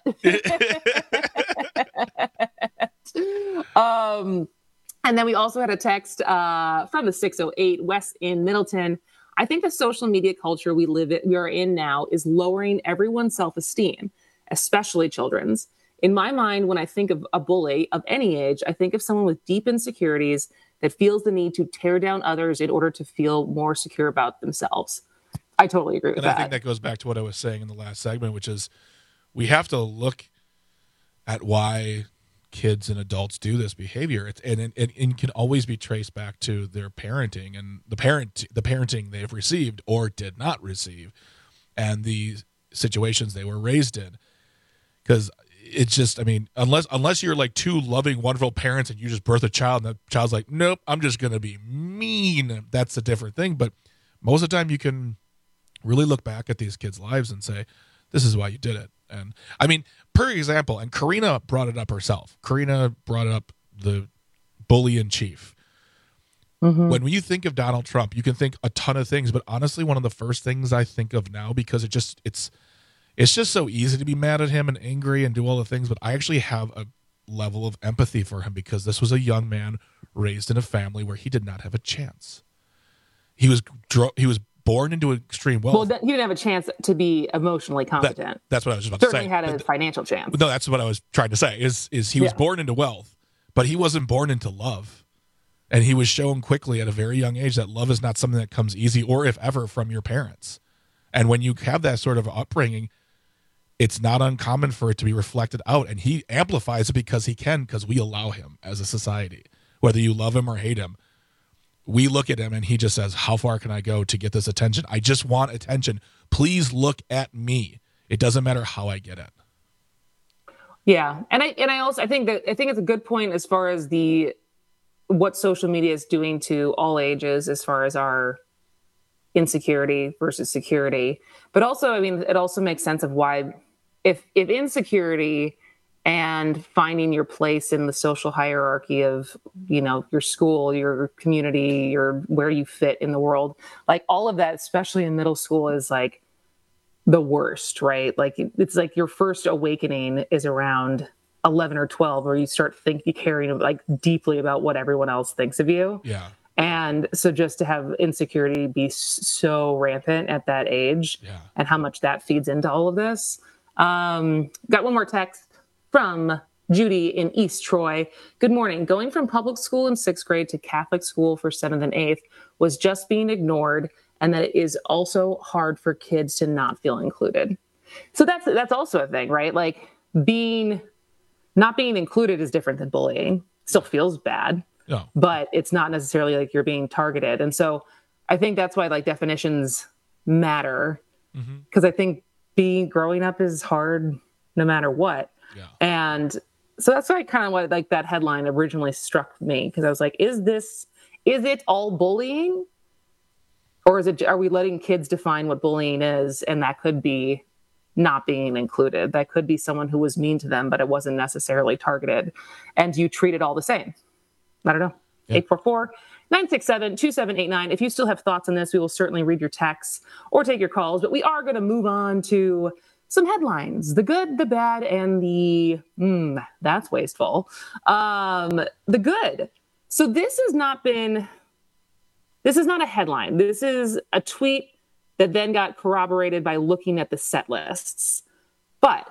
Speaker 20: um, and then we also had a text uh, from the six oh eight Wes in Middleton. I think the social media culture we live in, we are in now is lowering everyone's self-esteem, especially children's. In my mind, when I think of a bully of any age, I think of someone with deep insecurities that feels the need to tear down others in order to feel more secure about themselves. I totally agree with
Speaker 19: and
Speaker 20: that.
Speaker 19: And I think that goes back to what I was saying in the last segment, which is we have to look at why kids and adults do this behavior. It's, and it, it can always be traced back to their parenting and the parent, the parenting they've received or did not receive, and the situations they were raised in. Because it's just, I mean, unless unless you're like two loving, wonderful parents and you just birth a child and the child's like, nope, I'm just going to be mean. That's a different thing. But most of the time you can really look back at these kids' lives and say, this is why you did it. And I mean, per example, and Karina brought it up herself. Karina brought up the bully in chief. Mm-hmm. When you think of Donald Trump, you can think a ton of things, but honestly, one of the first things I think of now, because it just it's it's just so easy to be mad at him and angry and do all the things, but I actually have a level of empathy for him because this was a young man raised in a family where he did not have a chance. He was he was born into extreme wealth.
Speaker 20: Well, he didn't have a chance to be emotionally competent.
Speaker 19: That, that's what I was just about
Speaker 20: Certainly
Speaker 19: to say.
Speaker 20: Certainly had a
Speaker 19: but,
Speaker 20: financial chance.
Speaker 19: No, that's what I was trying to say, is, is he was yeah. born into wealth, but he wasn't born into love. And he was shown quickly at a very young age that love is not something that comes easy or if ever from your parents. And when you have that sort of upbringing, it's not uncommon for it to be reflected out. And he amplifies it because he can, because we allow him as a society, whether you love him or hate him. We look at him and he just says, how far can I go to get this attention? I just want attention. Please look at me. It doesn't matter how I get it.
Speaker 20: Yeah. And I, and I also, I think that, I think it's a good point as far as the, what social media is doing to all ages, as far as our insecurity versus security. But also, I mean, it also makes sense of why if if insecurity and finding your place in the social hierarchy of, you know, your school, your community, your where you fit in the world, like all of that, especially in middle school, is like the worst, right? Like it's like your first awakening is around eleven or twelve, where you start thinking, caring like deeply about what everyone else thinks of you.
Speaker 19: Yeah.
Speaker 20: And so just to have insecurity be so rampant at that age,
Speaker 19: yeah.
Speaker 20: and how much that feeds into all of this. Um, got one more text from Judy in East Troy. Good morning. Going from public school in sixth grade to Catholic school for seventh and eighth was just being ignored, and that it is also hard for kids to not feel included. So that's that's also a thing, right? Like being not being included is different than bullying. Still feels bad,
Speaker 19: no.
Speaker 20: but it's not necessarily like you're being targeted. And so I think that's why like definitions matter, because mm-hmm. I think being growing up is hard no matter what.
Speaker 19: Yeah.
Speaker 20: And so that's why kind of what like that headline originally struck me, because I was like, is this, is it all bullying? Or is it, are we letting kids define what bullying is? And that could be not being included. That could be someone who was mean to them, but it wasn't necessarily targeted. And you treat it all the same. I don't know.
Speaker 19: Yeah.
Speaker 20: eight four four, nine six seven, two seven eight nine. If you still have thoughts on this, we will certainly read your texts or take your calls. But we are going to move on to some headlines, the good, the bad, and the, mm, that's wasteful. Um, the good. So this has not been, this is not a headline. This is a tweet that then got corroborated by looking at the set lists. But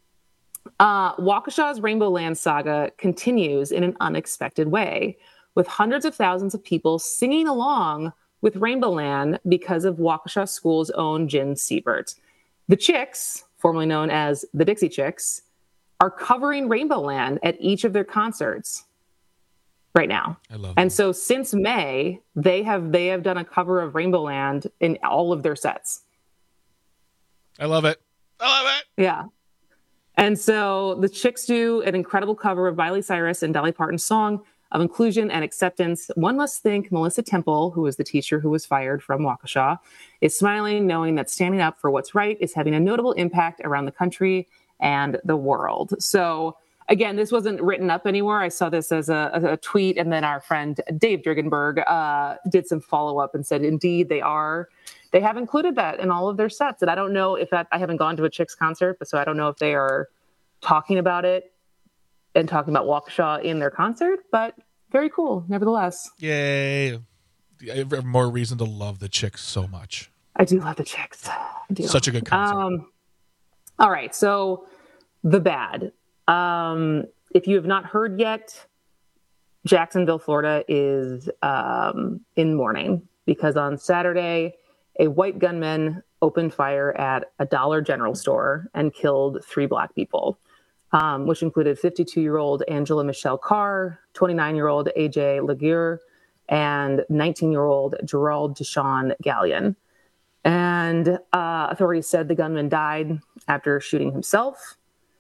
Speaker 20: uh, Waukesha's Rainbow Land saga continues in an unexpected way, with hundreds of thousands of people singing along with Rainbow Land because of Waukesha School's own Jen Siebert. The Chicks, formerly known as the Dixie Chicks, are covering Rainbow Land at each of their concerts right now.
Speaker 19: I love
Speaker 20: and
Speaker 19: that.
Speaker 20: So since May, they have they have done a cover of Rainbow Land in all of their sets.
Speaker 19: I love it. I love it.
Speaker 20: Yeah. And so the Chicks do an incredible cover of Miley Cyrus and Dolly Parton's song of inclusion and acceptance. One must think Melissa Temple, who was the teacher who was fired from Waukesha, is smiling, knowing that standing up for what's right is having a notable impact around the country and the world. So again, this wasn't written up anywhere. I saw this as a, a tweet, and then our friend Dave Drigenberg uh, did some follow-up and said, indeed, they are. They have included that in all of their sets. And I don't know if that, I haven't gone to a Chicks concert, but so I don't know if they are talking about it and talking about Waukesha in their concert, but very cool, nevertheless.
Speaker 19: Yay. I have more reason to love the Chicks so much.
Speaker 20: I do love the Chicks. I do.
Speaker 19: Such a good concert.
Speaker 20: Um, all right, so the bad. Um, if you have not heard yet, Jacksonville, Florida is um, in mourning because on Saturday, a white gunman opened fire at a Dollar General store and killed three black people, um, which included fifty-two-year-old Angela Michelle Carr, twenty-nine-year-old A J Laguerre, and nineteen-year-old Gerald Deshawn Gallion. And uh, authorities said the gunman died after shooting himself.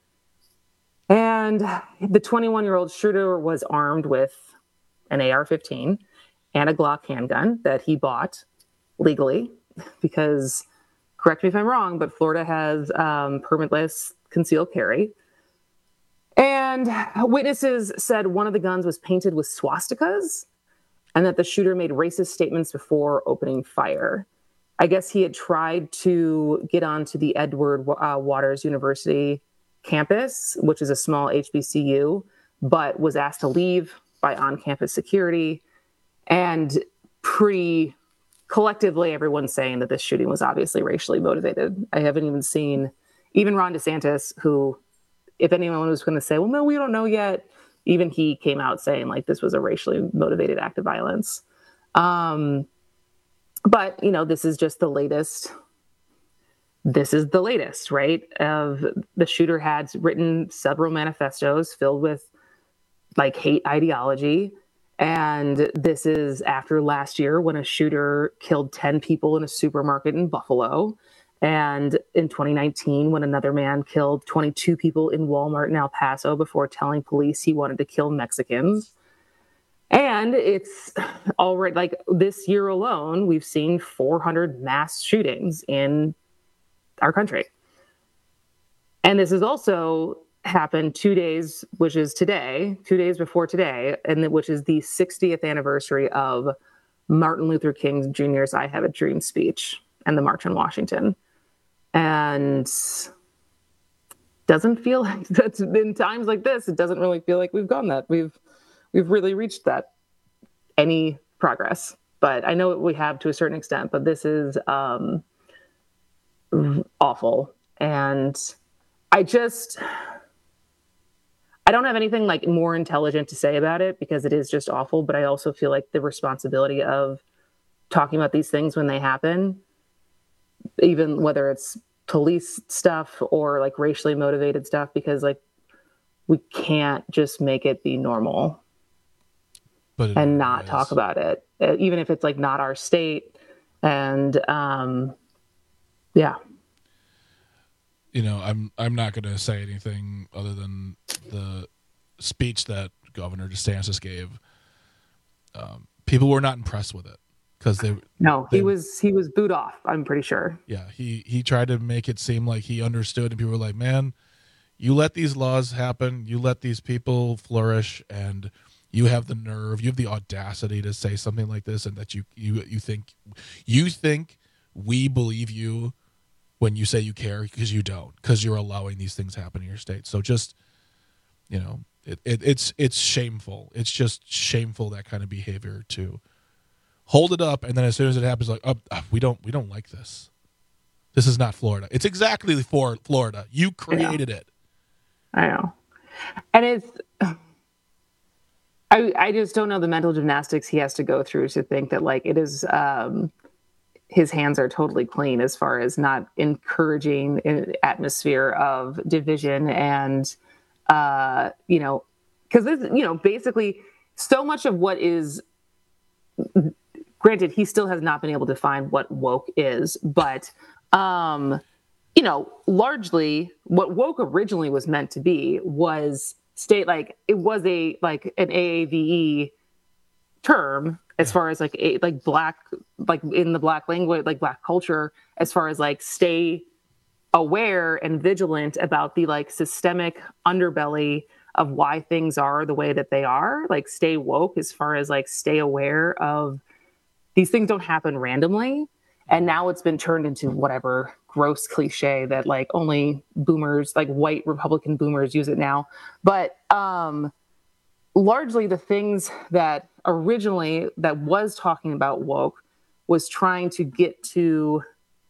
Speaker 20: And the twenty-one-year-old shooter was armed with an A R fifteen and a Glock handgun that he bought legally because, correct me if I'm wrong, but Florida has um, permitless concealed carry. And witnesses said one of the guns was painted with swastikas and that the shooter made racist statements before opening fire. I guess he had tried to get onto the Edward uh, Waters University campus, which is a small H B C U, but was asked to leave by on-campus security. And pretty collectively, everyone's saying that this shooting was obviously racially motivated. I haven't even seen, even Ron DeSantis, who, if anyone was going to say, well, no, we don't know yet, even he came out saying like this was a racially motivated act of violence. Um, but, you know, this is just the latest This is the latest, right? Of the shooter had written several manifestos filled with like hate ideology. And this is after last year when a shooter killed ten people in a supermarket in Buffalo. And in twenty nineteen, when another man killed twenty-two people in Walmart in El Paso before telling police he wanted to kill Mexicans. And it's already like this year alone, we've seen four hundred mass shootings in our country. And this has also happened two days, which is today, two days before today, and which is the sixtieth anniversary of Martin Luther King Junior's I Have a Dream speech and the March on Washington. And doesn't feel like that's in times like this, it doesn't really feel like we've gone that. We've we've really reached that any progress. But I know we have to a certain extent, but this is um, awful. And I just, I don't have anything like more intelligent to say about it because it is just awful. But I also feel like the responsibility of talking about these things when they happen, even whether it's police stuff or like racially motivated stuff, because like we can't just make it be normal but and not is. talk about it, even if it's like not our state. And um, yeah.
Speaker 19: You know, I'm I'm not going to say anything other than the speech that Governor DeSantis gave. Um, people were not impressed with it because they
Speaker 20: no,
Speaker 19: they,
Speaker 20: he was he was booed off. I'm pretty sure.
Speaker 19: Yeah, he he tried to make it seem like he understood, and people were like, "Man, you let these laws happen, you let these people flourish, and you have the nerve, you have the audacity to say something like this, and that you you you think you think we believe you." When you say you care, because you don't, because you're allowing these things happen in your state. So just, you know, it, it, it's it's shameful. It's just shameful, that kind of behavior, to hold it up, and then as soon as it happens, like, oh, we don't we don't like this. This is not Florida. It's exactly for Florida. You created
Speaker 20: I
Speaker 19: it.
Speaker 20: I know, and it's. I I just don't know the mental gymnastics he has to go through to think that like it is. Um, his hands are totally clean as far as not encouraging an atmosphere of division and, uh, you know, because this, you know, basically so much of what is, granted, he still has not been able to find what woke is, but, um, you know, largely what woke originally was meant to be was state, like, it was a, like an A A V E term, as far as like a, like black, like in the black language, like black culture, as far as like stay aware and vigilant about the like systemic underbelly of why things are the way that they are, like stay woke as far as like stay aware of these things don't happen randomly. And now it's been turned into whatever gross cliche that like only boomers, like white Republican boomers use it now. But, um, largely the things that originally that was talking about woke was trying to get to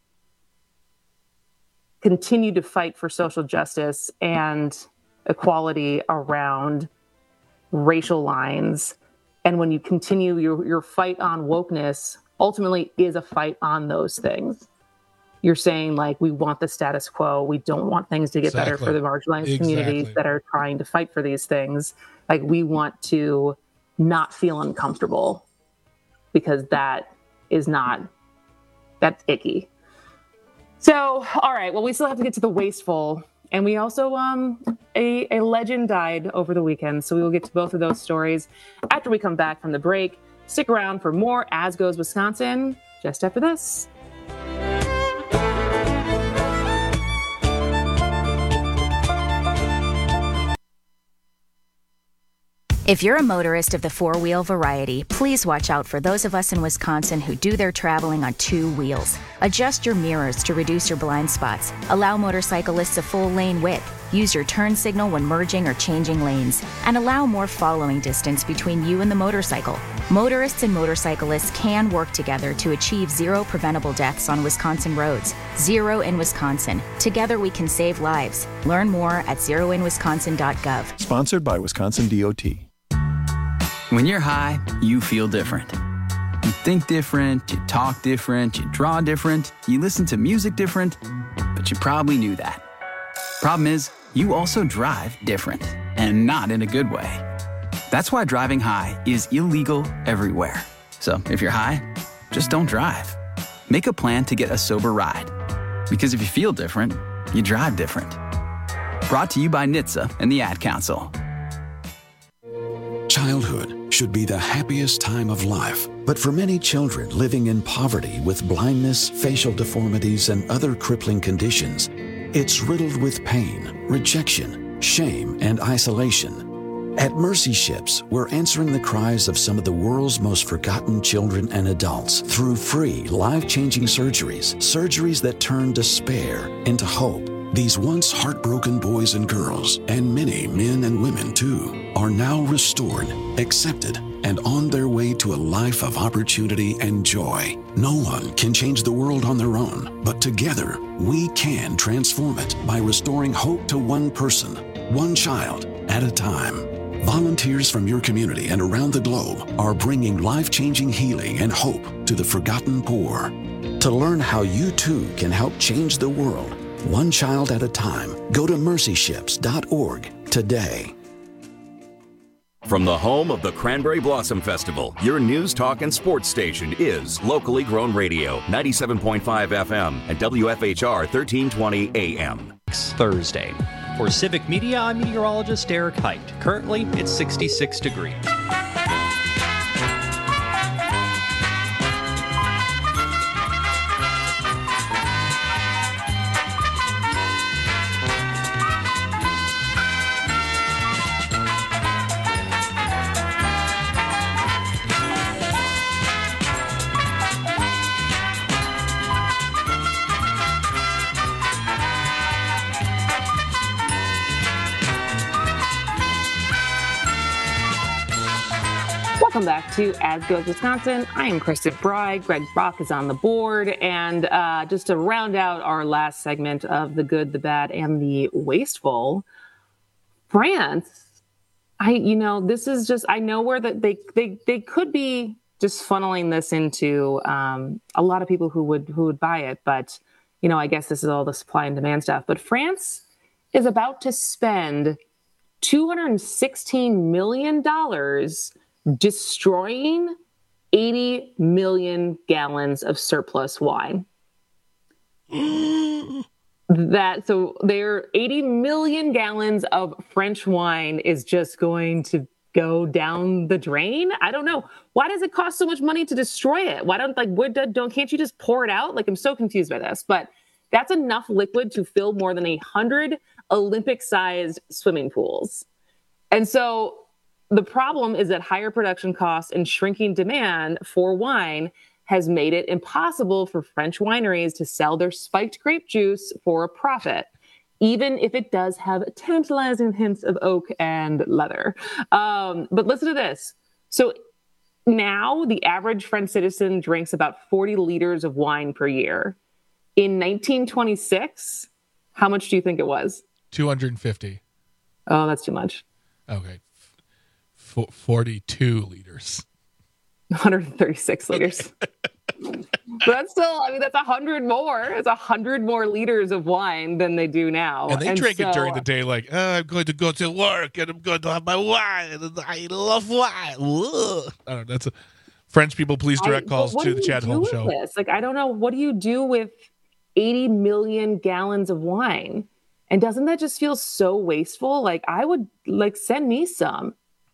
Speaker 20: continue to fight for social justice and equality around racial lines. And when you continue your, your fight on wokeness, ultimately is a fight on those things. You're saying like, we want the status quo. We don't want things to get exactly. better for the marginalized exactly. communities that are trying to fight for these things. Like we want to not feel uncomfortable because that is not, that's icky. So, all right. Well, we still have to get to the wasteful. And we also, um, a, a legend died over the weekend. So we will get to both of those stories after we come back from the break. Stick around for more As Goes Wisconsin just after this.
Speaker 1: If you're a motorist of the four-wheel variety, please watch out for those of us in Wisconsin who do their traveling on two wheels. Adjust your mirrors to reduce your blind spots. Allow motorcyclists a full lane width. Use your turn signal when merging or changing lanes. And allow more following distance between you and the motorcycle. Motorists and motorcyclists can work together to achieve zero preventable deaths on Wisconsin roads. Zero in Wisconsin. Together we can save lives. Learn more at zero in wisconsin dot gov.
Speaker 2: Sponsored by Wisconsin D O T.
Speaker 5: When you're high, you feel different. You think different, you talk different, you draw different, you listen to music different, but you probably knew that. Problem is, you also drive different, and not in a good way. That's why driving high is illegal everywhere. So if you're high, just don't drive. Make a plan to get a sober ride. Because if you feel different, you drive different. Brought to you by N H T S A and the Ad Council.
Speaker 8: Childhood should be the happiest time of life. But for many children living in poverty with blindness, facial deformities, and other crippling conditions, It's riddled with pain, rejection, shame, and isolation. At Mercy Ships, we're answering the cries of some of the world's most forgotten children and adults through free, life-changing surgeries, surgeries that turn despair into hope. These once heartbroken boys and girls, and many men and women too, are now restored, accepted, and on their way to a life of opportunity and joy. No one can change the world on their own, but together we can transform it by restoring hope to one person, one child at a time. Volunteers from your community and around the globe are bringing life-changing healing and hope to the forgotten poor. To learn how you too can help change the world, one child at a time, go to mercy ships dot org today.
Speaker 4: From the home of the Cranberry Blossom Festival, your news, talk, and sports station is Locally Grown Radio, ninety-seven point five F M and W F H R thirteen twenty A M.
Speaker 13: Thursday. For Civic Media, I'm meteorologist Eric Height. Currently, it's sixty-six degrees.
Speaker 20: Welcome back to As Goes Wisconsin. I am Kristen Bride. Greg Brock is on the board. And uh, just to round out our last segment of the good, the bad, and the wasteful, France, I, you know, this is just, I know where that they, they, they could be just funneling this into um, a lot of people who would, who would buy it. But, you know, I guess this is all the supply and demand stuff. But France is about to spend two hundred sixteen million dollars destroying eighty million gallons of surplus wine. That so their eighty million gallons of French wine is just going to go down the drain. I don't know. Why does it cost so much money to destroy it? Why don't like would don't can't you just pour it out? Like, I'm so confused by this. But that's enough liquid to fill more than a hundred Olympic-sized swimming pools. And so the problem is that higher production costs and shrinking demand for wine has made it impossible for French wineries to sell their spiked grape juice for a profit, even if it does have tantalizing hints of oak and leather. Um, but listen to this. So now the average French citizen drinks about forty liters of wine per year. In nineteen twenty-six, how much do you think it was?
Speaker 19: two hundred fifty.
Speaker 20: Oh, that's too much.
Speaker 19: Okay. F- forty-two liters.
Speaker 20: one hundred thirty-six liters. But that's still, I mean, that's a hundred more. It's a hundred more liters of wine than they do now.
Speaker 19: And they
Speaker 20: and
Speaker 19: drink
Speaker 20: so,
Speaker 19: it during the day like, oh, I'm going to go to work and I'm going to have my wine and I love wine. Ugh. I don't know. That's a French people, please direct
Speaker 20: I,
Speaker 19: calls to the Chad Holmes Show.
Speaker 20: This? Like, I don't know. What do you do with eighty million gallons of wine? And doesn't that just feel so wasteful? Like, I would, like, send me some.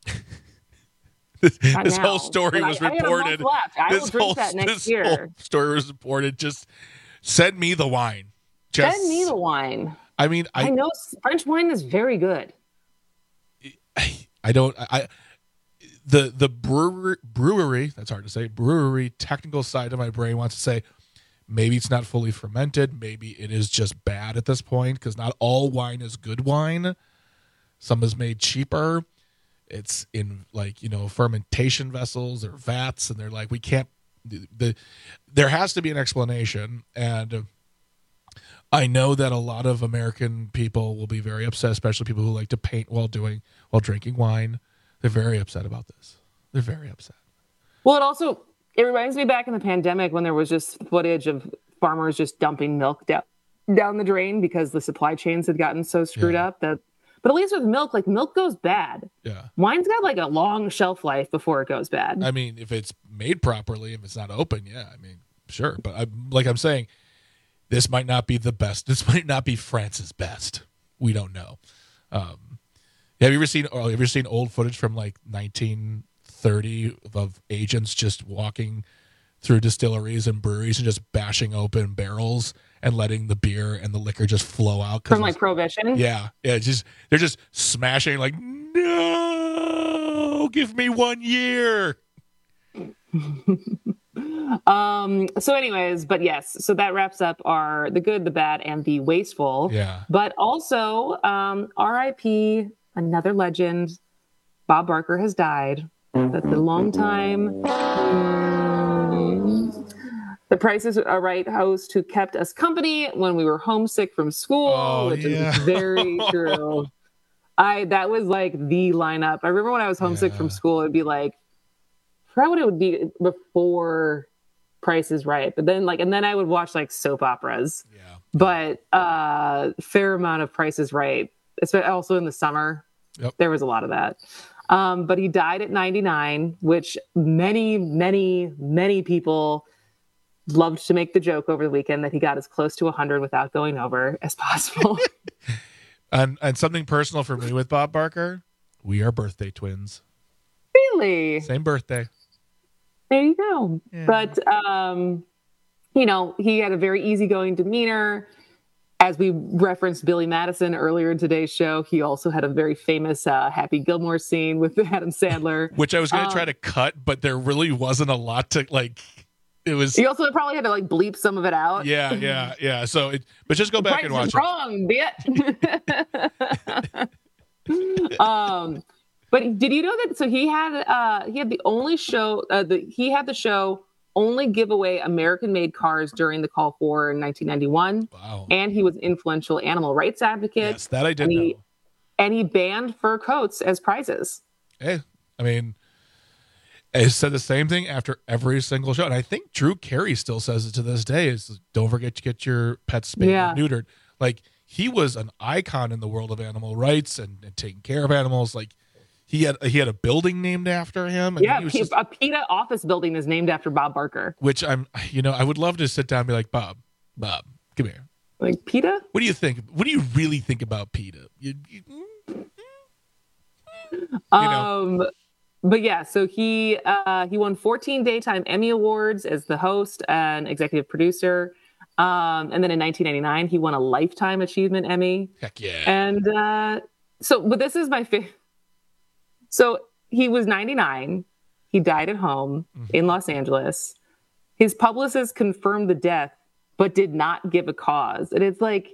Speaker 19: this this whole story
Speaker 20: but
Speaker 19: was
Speaker 20: I,
Speaker 19: reported.
Speaker 20: I, I
Speaker 19: this
Speaker 20: will drink
Speaker 19: whole,
Speaker 20: that next
Speaker 19: this
Speaker 20: year.
Speaker 19: whole story was reported. Just send me the wine. Just,
Speaker 20: send me the wine.
Speaker 19: I mean, I,
Speaker 20: I know French wine is very good.
Speaker 19: I, I don't. I, I the the brewery brewery. That's hard to say. Brewery technical side of my brain wants to say, maybe it's not fully fermented. Maybe it is just bad at this point because not all wine is good wine. Some is made cheaper. It's in like, you know, fermentation vessels or vats. And they're like, we can't, the, the there has to be an explanation. And uh, I know that a lot of American people will be very upset, especially people who like to paint while doing, while drinking wine. They're very upset about this. They're very upset.
Speaker 20: Well, it also, it reminds me back in the pandemic when there was just footage of farmers just dumping milk down, down the drain because the supply chains had gotten so screwed
Speaker 19: yeah.
Speaker 20: up that, but at least with milk, like milk goes bad.
Speaker 19: Yeah.
Speaker 20: Wine's got like a long shelf life before it goes bad.
Speaker 19: I mean, if it's made properly, if it's not open, yeah, I mean, sure. But I, like I'm saying, this might not be the best. This might not be France's best. We don't know. Um, have you ever seen, or have you ever seen old footage from like nineteen thirty of agents just walking through distilleries and breweries and just bashing open barrels and letting the beer and the liquor just flow out.
Speaker 20: From like Prohibition?
Speaker 19: Yeah. Yeah. Just they're just smashing like, no, give me one year.
Speaker 20: um. So anyways, but yes, so that wraps up our The Good, the Bad, and the Wasteful.
Speaker 19: Yeah.
Speaker 20: But also, um, R I P, another legend, Bob Barker has died. That's a long time. Um, the Price is Right host who kept us company when we were homesick from school,
Speaker 19: oh,
Speaker 20: which
Speaker 19: yeah.
Speaker 20: is very true. I that was like the lineup. I remember when I was homesick yeah. from school, it'd be like, I forgot what it would be before Price is Right, but then like, and then I would watch like soap operas.
Speaker 19: Yeah.
Speaker 20: But uh, fair amount of Price is Right, especially also in the summer.
Speaker 19: Yep.
Speaker 20: There was a lot of that. Um, but he died at ninety-nine, which many, many, many people loved to make the joke over the weekend that he got as close to one hundred without going over as possible.
Speaker 19: and and something personal for me with Bob Barker, we are birthday twins.
Speaker 20: Really?
Speaker 19: Same birthday.
Speaker 20: There you go.
Speaker 19: Yeah.
Speaker 20: But, um, you know, he had a very easygoing demeanor. As we referenced Billy Madison earlier in today's show, he also had a very famous uh, Happy Gilmore scene with Adam Sandler.
Speaker 19: Which I was going to
Speaker 20: um,
Speaker 19: try to cut, but there really wasn't a lot to, like, it was...
Speaker 20: He also probably had to, like, bleep some of it out.
Speaker 19: Yeah, yeah, yeah. So, it, but just go back and watch
Speaker 20: wrong, bitch. um, but did you know that, so he had, uh, he had the only show, uh, the, he had the show... only give away American-made cars during the Call for in nineteen ninety-one.
Speaker 19: Wow.
Speaker 20: And he was an influential animal rights advocate.
Speaker 19: Yes, that I did
Speaker 20: and he,
Speaker 19: know.
Speaker 20: And he banned fur coats as prizes.
Speaker 19: Hey, I mean, I said the same thing after every single show. And I think Drew Carey still says it to this day is don't forget to get your pets spayed
Speaker 20: Yeah.
Speaker 19: and neutered. Like, he was an icon in the world of animal rights and, and taking care of animals. Like, He had he had a building named after him. I
Speaker 20: yeah,
Speaker 19: mean, he was
Speaker 20: P-
Speaker 19: just,
Speaker 20: a PETA office building is named after Bob Barker.
Speaker 19: which I'm, you know, I would love to sit down and be like, Bob, Bob, come here.
Speaker 20: Like PETA?
Speaker 19: What do you think? What do you really think about PETA? You, you, you know.
Speaker 20: Um, but yeah, so he uh, he won fourteen Daytime Emmy Awards as the host and executive producer. Um, and then in nineteen ninety-nine, he won a Lifetime Achievement Emmy.
Speaker 19: Heck yeah.
Speaker 20: And uh, so, but this is my favorite. So he was ninety-nine. He died at home mm-hmm. in Los Angeles. His publicist confirmed the death, but did not give a cause. And it's like,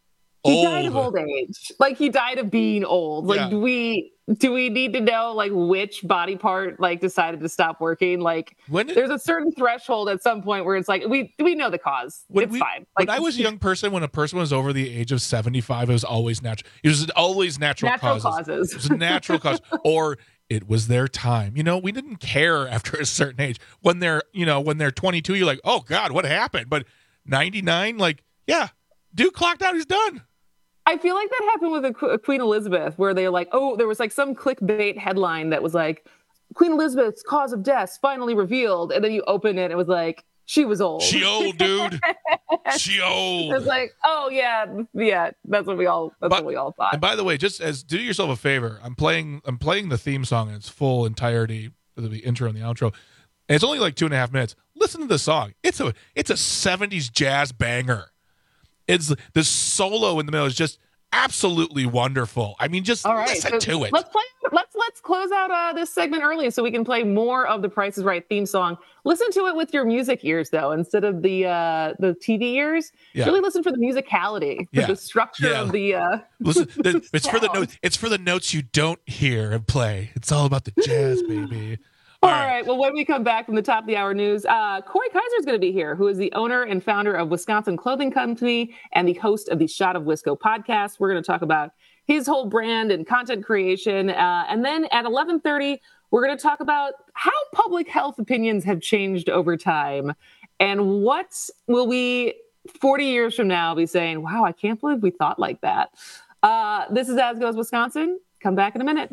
Speaker 20: he
Speaker 19: old.
Speaker 20: died of old age. Like, he died of being old. Like,
Speaker 19: Yeah.
Speaker 20: do we do we need to know like which body part like decided to stop working? Like,
Speaker 19: When did-
Speaker 20: there's a certain threshold at some point where it's like we we know the cause.
Speaker 19: When
Speaker 20: it's
Speaker 19: we-
Speaker 20: fine. Like,
Speaker 19: when I was a young person, when a person was over the age of seventy-five, it was always natural. It was always natural,
Speaker 20: Natural
Speaker 19: causes.
Speaker 20: causes.
Speaker 19: It was a natural cause. Or it was their time. You know, we didn't care after a certain age. When they're, you know, when they're twenty-two, you're like, oh God, what happened? But ninety-nine, like, yeah, dude clocked out, he's done.
Speaker 20: I feel like that happened with a, Qu- Queen Elizabeth, where they're like, oh, there was like some clickbait headline that was like, Queen Elizabeth's cause of death finally revealed. And then you open it, and it was like, she was old.
Speaker 19: She old, dude. She old.
Speaker 20: It's like, oh yeah, yeah. That's what we all. That's
Speaker 19: But-
Speaker 20: what we all thought.
Speaker 19: And by the way, just as do yourself a favor, I'm playing I'm playing the theme song in its full entirety, the intro and the outro. And it's only like two and a half minutes. Listen to the song. It's a it's a seventies jazz banger. It's the solo in the middle is just absolutely wonderful. I mean, just
Speaker 20: All right,
Speaker 19: listen
Speaker 20: so
Speaker 19: to it.
Speaker 20: Let's play. Let's let's close out uh, this segment early so we can play more of the Price is Right theme song. Listen to it with your music ears, though, instead of the uh, the T V ears.
Speaker 19: Yeah.
Speaker 20: Really listen for the musicality, for
Speaker 19: Yeah.
Speaker 20: the structure
Speaker 19: Yeah.
Speaker 20: of the. Uh,
Speaker 19: Listen, the, it's for the
Speaker 20: sound.
Speaker 19: notes. It's for the notes you don't hear and play. It's all about the jazz, baby.
Speaker 20: All right. Well, when we come back from the top of the hour news, uh, Corey Kaiser is going to be here, who is the owner and founder of Wisconsin Clothing Company and the host of the Shot of Wisco podcast. We're going to talk about his whole brand and content creation. Uh, and then at eleven thirty, we're going to talk about how public health opinions have changed over time and what will we forty years from now be saying, wow, I can't believe we thought like that. Uh, this is As Goes Wisconsin. Come back in a minute.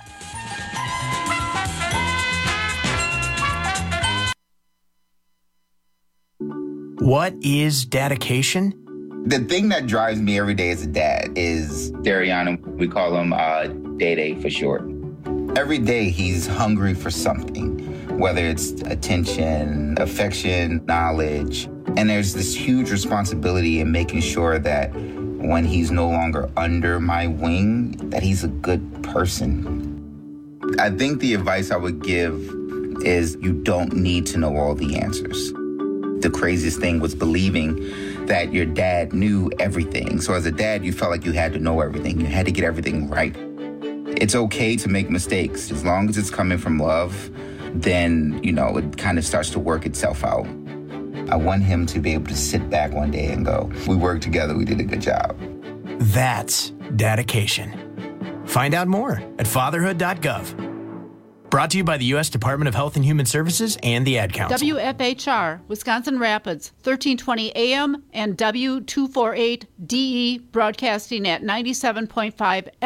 Speaker 3: What is dedication?
Speaker 15: The thing that drives me every day as a dad is Dariana. We call him uh, Day Day for short. Every day he's hungry for something, whether it's attention, affection, knowledge. And there's this huge responsibility in making sure that when he's no longer under my wing, that he's a good person. I think the advice I would give is you don't need to know all the answers. The craziest thing was believing that your dad knew everything. So as a dad, you felt like you had to know everything. You had to get everything right. It's okay to make mistakes. As long as it's coming from love, then, you know, it kind of starts to work itself out. I want him to be able to sit back one day and go, we worked together, we did a good job.
Speaker 3: That's dedication. Find out more at fatherhood dot gov. Brought to you by the U S Department of Health and Human Services and the Ad Council.
Speaker 6: W F H R, Wisconsin Rapids, thirteen twenty A M and W two forty-eight D E broadcasting at ninety-seven point five